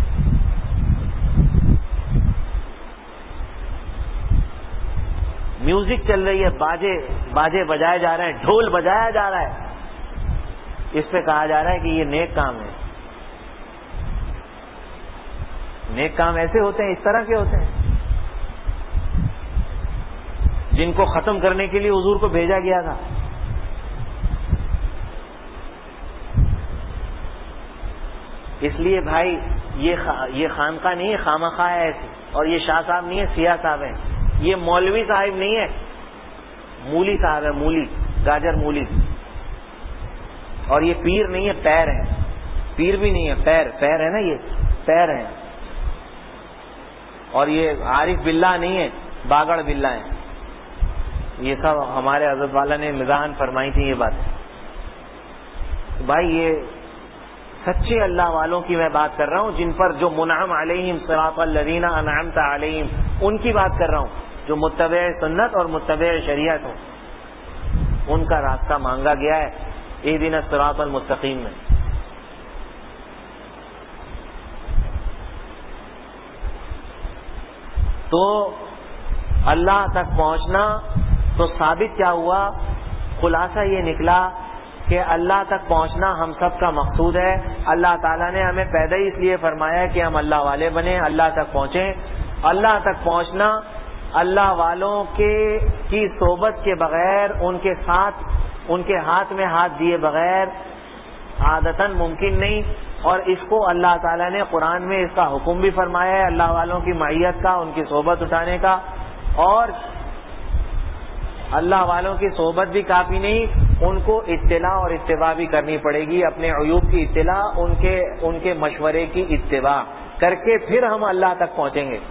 میوزک چل رہی ہے, باجے بجائے جا رہے ہیں, ڈھول بجایا جا رہا ہے. اس پہ کہا جا رہا ہے کہ یہ نیک کام ہے. نیک کام ایسے ہوتے ہیں, اس طرح کے ہوتے ہیں جن کو ختم کرنے کے لیے حضور کو بھیجا گیا تھا. اس لیے بھائی یہ خانقاہ نہیں ہے خامخواہ ہے ایسی, اور یہ شاہ صاحب نہیں ہے سیاہ صاحب ہیں, یہ مولوی صاحب نہیں ہے, مولی صاحب ہے, مولی گاجر مولی. اور یہ پیر نہیں ہے, پیر ہے. پیر بھی نہیں ہے, پیر ہے نا, یہ پیر ہے. اور یہ عارف باللہ نہیں ہے, باگڑ باللہ ہے. یہ سب ہمارے حضرت والا نے مزاحن فرمائی تھی یہ بات. بھائی یہ سچے اللہ والوں کی میں بات کر رہا ہوں, جن پر جو منعم علیہم صراط الذین انعمت علیہم, ان کی بات کر رہا ہوں, جو متبع سنت اور متبع شریعت ہوں. ان کا راستہ مانگا گیا ہے اہدنا الصراط المستقیم میں. تو اللہ تک پہنچنا تو ثابت کیا ہوا؟ خلاصہ یہ نکلا کہ اللہ تک پہنچنا ہم سب کا مقصود ہے. اللہ تعالیٰ نے ہمیں پیدا ہی اس لیے فرمایا کہ ہم اللہ والے بنیں, اللہ تک پہنچیں. اللہ تک پہنچنا اللہ والوں کی صحبت کے بغیر, ان کے ہاتھ میں ہاتھ دیے بغیر عادتاً ممکن نہیں. اور اس کو اللہ تعالیٰ نے قرآن میں اس کا حکم بھی فرمایا ہے, اللہ والوں کی معیت کا, ان کی صحبت اٹھانے کا. اور اللہ والوں کی صحبت بھی کافی نہیں, ان کو اطلاع اور اتباع بھی کرنی پڑے گی. اپنے عیوب کی اطلاع, ان کے مشورے کی اتباع کر کے پھر ہم اللہ تک پہنچیں گے.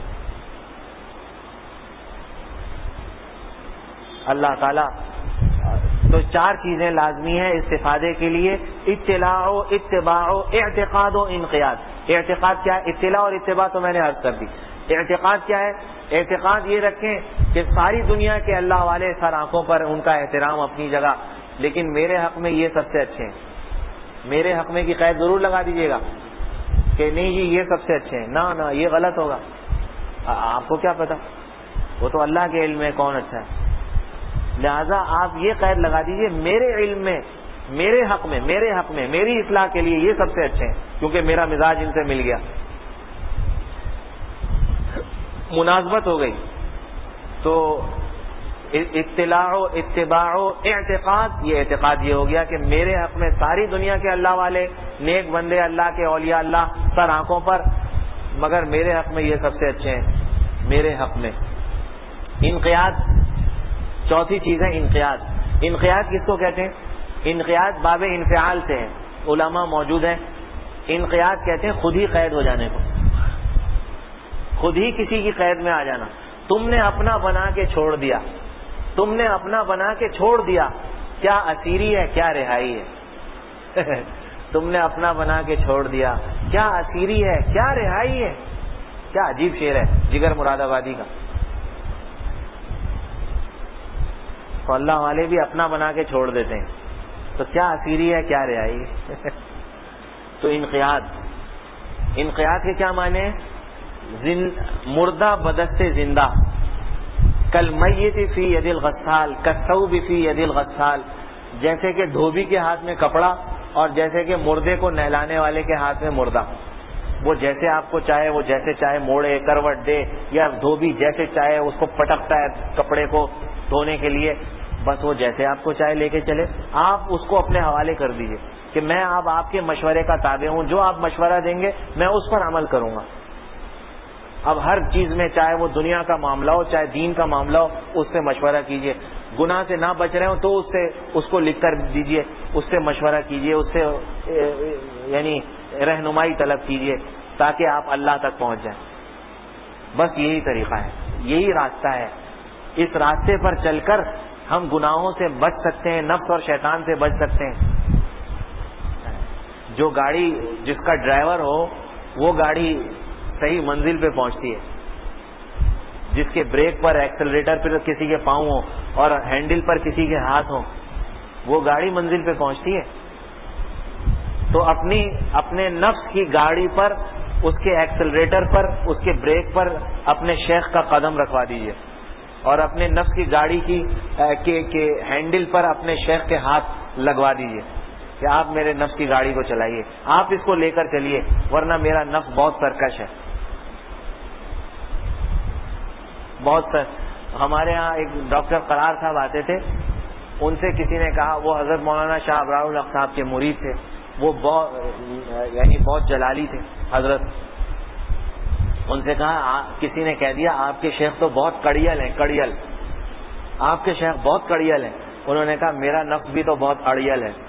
اللہ تعالیٰ تو 4 چیزیں لازمی ہیں استفادے کے لیے: اطلاع و اتباع و اعتقاد و انقیاد. اعتقاد کیا ہے؟ اطلاع اور اتباع تو میں نے عرض کر دی. اعتقاد کیا ہے؟ اعتقاد یہ رکھیں کہ ساری دنیا کے اللہ والے سر آنکھوں پر, ان کا احترام اپنی جگہ, لیکن میرے حق میں یہ سب سے اچھے ہیں. میرے حق میں کی قید ضرور لگا دیجیے گا کہ نہیں جی یہ سب سے اچھے ہیں. نہ یہ غلط ہوگا. آپ کو کیا پتا, وہ تو اللہ کے علم میں کون اچھا ہے. لہذا آپ یہ قید لگا دیجیے میرے علم میں, میرے حق میں, میری اصلاح کے لیے یہ سب سے اچھے ہیں, کیونکہ میرا مزاج ان سے مل گیا. مناسبت ہو گئی. تو اطلاع و اتباع و اعتقاد, یہ اعتقاد یہ ہو گیا کہ میرے حق میں ساری دنیا کے اللہ والے نیک بندے, اللہ کے اولیاء اللہ سر آنکھوں پر, مگر میرے حق میں یہ سب سے اچھے ہیں. میرے حق میں انقیاد, چوتھی چیز ہے انقیاد. انقیاد کس کو کہتے ہیں؟ انقیاد باب انفعال سے ہے, علماء موجود ہیں. انقیاد کہتے ہیں خود ہی قید ہو جانے کو, خود ہی کسی کی قید میں آ جانا. تم نے اپنا بنا کے چھوڑ دیا, تم نے اپنا بنا کے چھوڑ دیا, کیا اسیری ہے کیا رہائی ہے؟ تم نے اپنا بنا کے چھوڑ دیا, کیا اسیری ہے کیا رہائی ہے. کیا عجیب شعر ہے جگر مراد آبادی کا. تو اللہ والے بھی اپنا بنا کے چھوڑ دیتے ہیں, تو کیا اسیری ہے کیا رہائی ہے. تو انقیاد کے کیا معنی ہے؟ مردہ بدست زندہ, کل میت فی ید الغسال کالثوب فی ید الغسال. جیسے کہ دھوبی کے ہاتھ میں کپڑا, اور جیسے کہ مردے کو نہلانے والے کے ہاتھ میں مردہ. وہ جیسے آپ کو چاہے, وہ جیسے چاہے موڑے, کروٹ دے, یا دھوبی جیسے چاہے اس کو پٹکتا ہے کپڑے کو دھونے کے لیے, بس وہ جیسے آپ کو چاہے لے کے چلے. آپ اس کو اپنے حوالے کر دیجئے کہ میں اب آپ کے مشورے کا تابع ہوں, جو آپ مشورہ دیں گے میں اس پر عمل کروں گا. اب ہر چیز میں, چاہے وہ دنیا کا معاملہ ہو چاہے دین کا معاملہ ہو, اس سے مشورہ کیجئے. گناہ سے نہ بچ رہے ہوں تو اس کو لکھ کر دیجئے, اس سے مشورہ کیجئے, اس سے یعنی رہنمائی طلب کیجئے, تاکہ آپ اللہ تک پہنچ جائیں. بس یہی طریقہ ہے، یہی راستہ ہے. اس راستے پر چل کر ہم گناہوں سے بچ سکتے ہیں، نفس اور شیطان سے بچ سکتے ہیں. جو گاڑی جس کا ڈرائیور ہو وہ گاڑی صحیح منزل پہ پہنچتی ہے. جس کے بریک پر ایکسلریٹر پر کسی کے پاؤں ہو اور ہینڈل پر کسی کے ہاتھ ہو وہ گاڑی منزل پہ پہنچتی ہے. تو اپنے نفس کی گاڑی پر، اس کے ایکسلریٹر پر، اس کے بریک پر اپنے شیخ کا قدم رکھوا دیجئے اور اپنے نفس کی گاڑی کے ہینڈل پر اپنے شیخ کے ہاتھ لگوا دیجئے کہ آپ میرے نفس کی گاڑی کو چلائیے، آپ اس کو لے کر چلیے، ورنہ میرا نفس بہت سرکش ہے. ہمارے ہاں ایک ڈاکٹر قرار صاحب آتے تھے، ان سے کسی نے کہا، وہ حضرت مولانا شاہ ابرار الحق صاحب کے مرید تھے، وہ بہت جلالی تھے حضرت. ان سے کہا، کسی نے کہہ دیا آپ کے شیخ تو بہت کڑیل ہیں، کڑیل، آپ کے شیخ بہت کڑیل ہیں. انہوں نے کہا میرا نفس بھی تو بہت اڑیل ہے،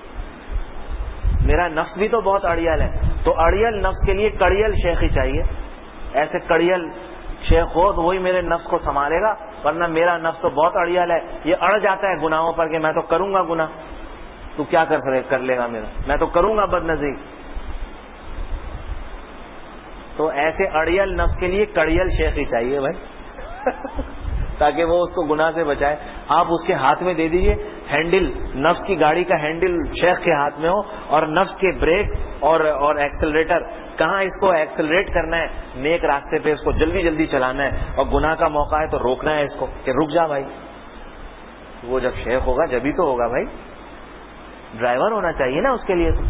میرا نفس بھی تو بہت اڑیل ہے. تو اڑیل نفس کے لیے کڑیل شیخ ہی چاہیے. ایسے کڑیل شیخ ہو تو وہی میرے نفس کو سنبھالے گا، ورنہ میرا نفس تو بہت اڑیل ہے، یہ اڑ جاتا ہے گناہوں پر کہ میں تو کروں گا گناہ، تو کیا کر لے گا میرا، میں تو کروں گا بد نظری. تو ایسے اڑیل نفس کے لیے کڑیل شیخ ہی چاہیے بھائی تاکہ وہ اس کو گناہ سے بچائے. آپ اس کے ہاتھ میں دے دیجئے ہینڈل، نفس کی گاڑی کا ہینڈل شیخ کے ہاتھ میں ہو، اور نفس کے بریک اور ایکسلریٹر، کہاں اس کو ایکسلریٹ کرنا ہے، نیک راستے پہ اس کو جلدی جلدی چلانا ہے، اور گناہ کا موقع ہے تو روکنا ہے اس کو کہ رک جا بھائی. وہ جب شیخ ہوگا جبھی تو ہوگا بھائی، ڈرائیور ہونا چاہیے نا اس کے لیے.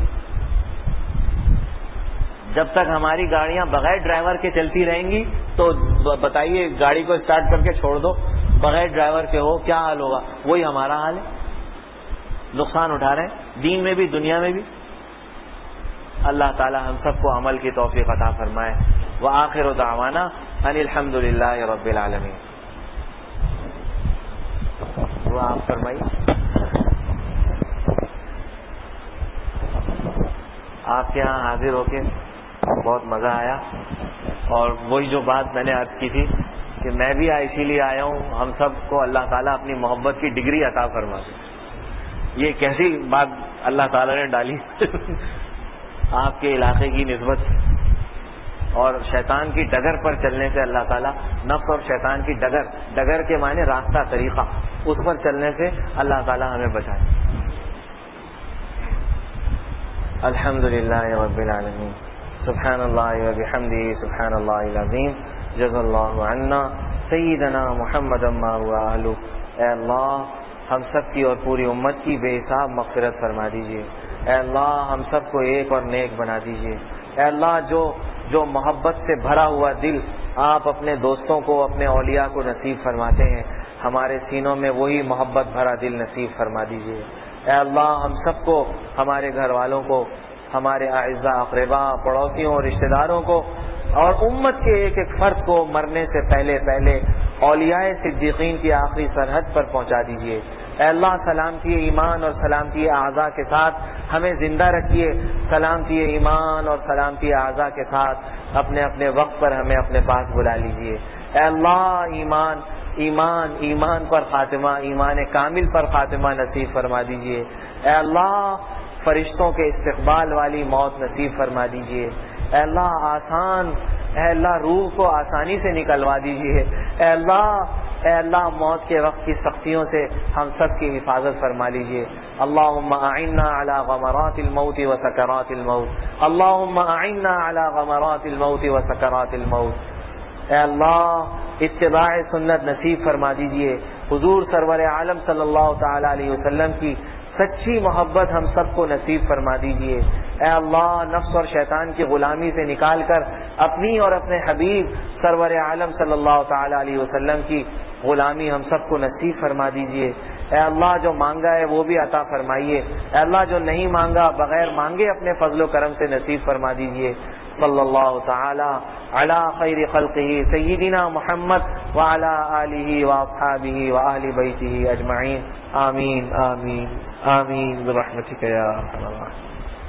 جب تک ہماری گاڑیاں بغیر ڈرائیور کے چلتی رہیں گی تو بتائیے، گاڑی کو اسٹارٹ کر کے چھوڑ دو، بغیر ڈرائیور کے ہو، کیا حال ہوگا؟ وہی ہمارا حال ہے، نقصان اٹھا رہے ہیں دین میں بھی دنیا میں بھی. اللہ تعالی ہم سب کو عمل کی توفیق عطا فرمائے. وآخر دعوانا ان الحمد للہ رب العالمین. وہ آپ فرمائیے. آپ کے یہاں حاضر ہو کے بہت مزہ آیا، اور وہی جو بات میں نے عرض کی تھی کہ میں بھی اسی لیے آیا ہوں، ہم سب کو اللہ تعالیٰ اپنی محبت کی ڈگری عطا فرما دے. یہ کیسی بات اللہ تعالیٰ نے ڈالی آپ کے علاقے کی نسبت، اور شیطان کی ڈگر پر چلنے سے اللہ تعالیٰ، نفس اور شیطان کی ڈگر کے معنی راستہ، طریقہ، اس پر چلنے سے اللہ تعالیٰ ہمیں بچائے. الحمد للہ رب العالمین. سبحان اللہ وبحمدہ، سبحان اللہ العظیم. جزا اللہ عنا سیدنا محمد ما هو اہلہ. اے اللہ ہم سب کی اور پوری امت کی بے حساب مغفرت فرما دیجیے. اے اللہ ہم سب کو ایک اور نیک بنا دیجیے. اے اللہ جو محبت سے بھرا ہوا دل آپ اپنے دوستوں کو، اپنے اولیاء کو نصیب فرماتے ہیں، ہمارے سینوں میں وہی محبت بھرا دل نصیب فرما دیجیے. اے اللہ ہم سب کو، ہمارے گھر والوں کو، ہمارے اعزاء اقربا، پڑوسیوں اور رشتہ داروں کو، اور امت کے ایک ایک فرد کو مرنے سے پہلے اولیاء صدیقین کی آخری سرحد پر پہنچا دیجیے. اے اللہ سلامتی ایمان اور سلامتی اعضاء کے ساتھ ہمیں زندہ رکھیے. سلامتی ایمان اور سلامتی اعضاء کے ساتھ اپنے اپنے وقت پر ہمیں اپنے پاس بلا لیجیے. اے اللہ ایمان پر خاتمہ، ایمان کامل پر خاتمہ نصیب فرما دیجیے. اے اللہ فرشتوں کے استقبال والی موت نصیب فرما دیجیے. اے اللہ روح کو آسانی سے نکلوا دیجیے. اے اللہ موت کے وقت کی سختیوں سے ہم سب کی حفاظت فرما لیجیے. اللہم اعنا علی غمرات الموت و سکرات الموت. اللہم اعنا علی غمرات الموت و سکرات الموت. اے اللہ اتباع سنت نصیب فرما دیجیے. حضور سرور عالم صلی اللہ تعالی علیہ وسلم کی سچی محبت ہم سب کو نصیب فرما دیجیے. اے اللہ نفس اور شیطان کی غلامی سے نکال کر اپنی اور اپنے حبیب سرور عالم صلی اللہ تعالی علیہ وسلم کی غلامی ہم سب کو نصیب فرما دیجیے. اے اللہ جو مانگا ہے وہ بھی عطا فرمائیے. اے اللہ جو نہیں مانگا بغیر مانگے اپنے فضل و کرم سے نصیب فرما دیجیے. صلی اللہ تعالی علی خیر خلقہ سیدنا محمد وعلی آلہ واصحابہ واہل بیتہ اجمعین. آمین آمین آمین برحمتک یا ارحم الراحمین.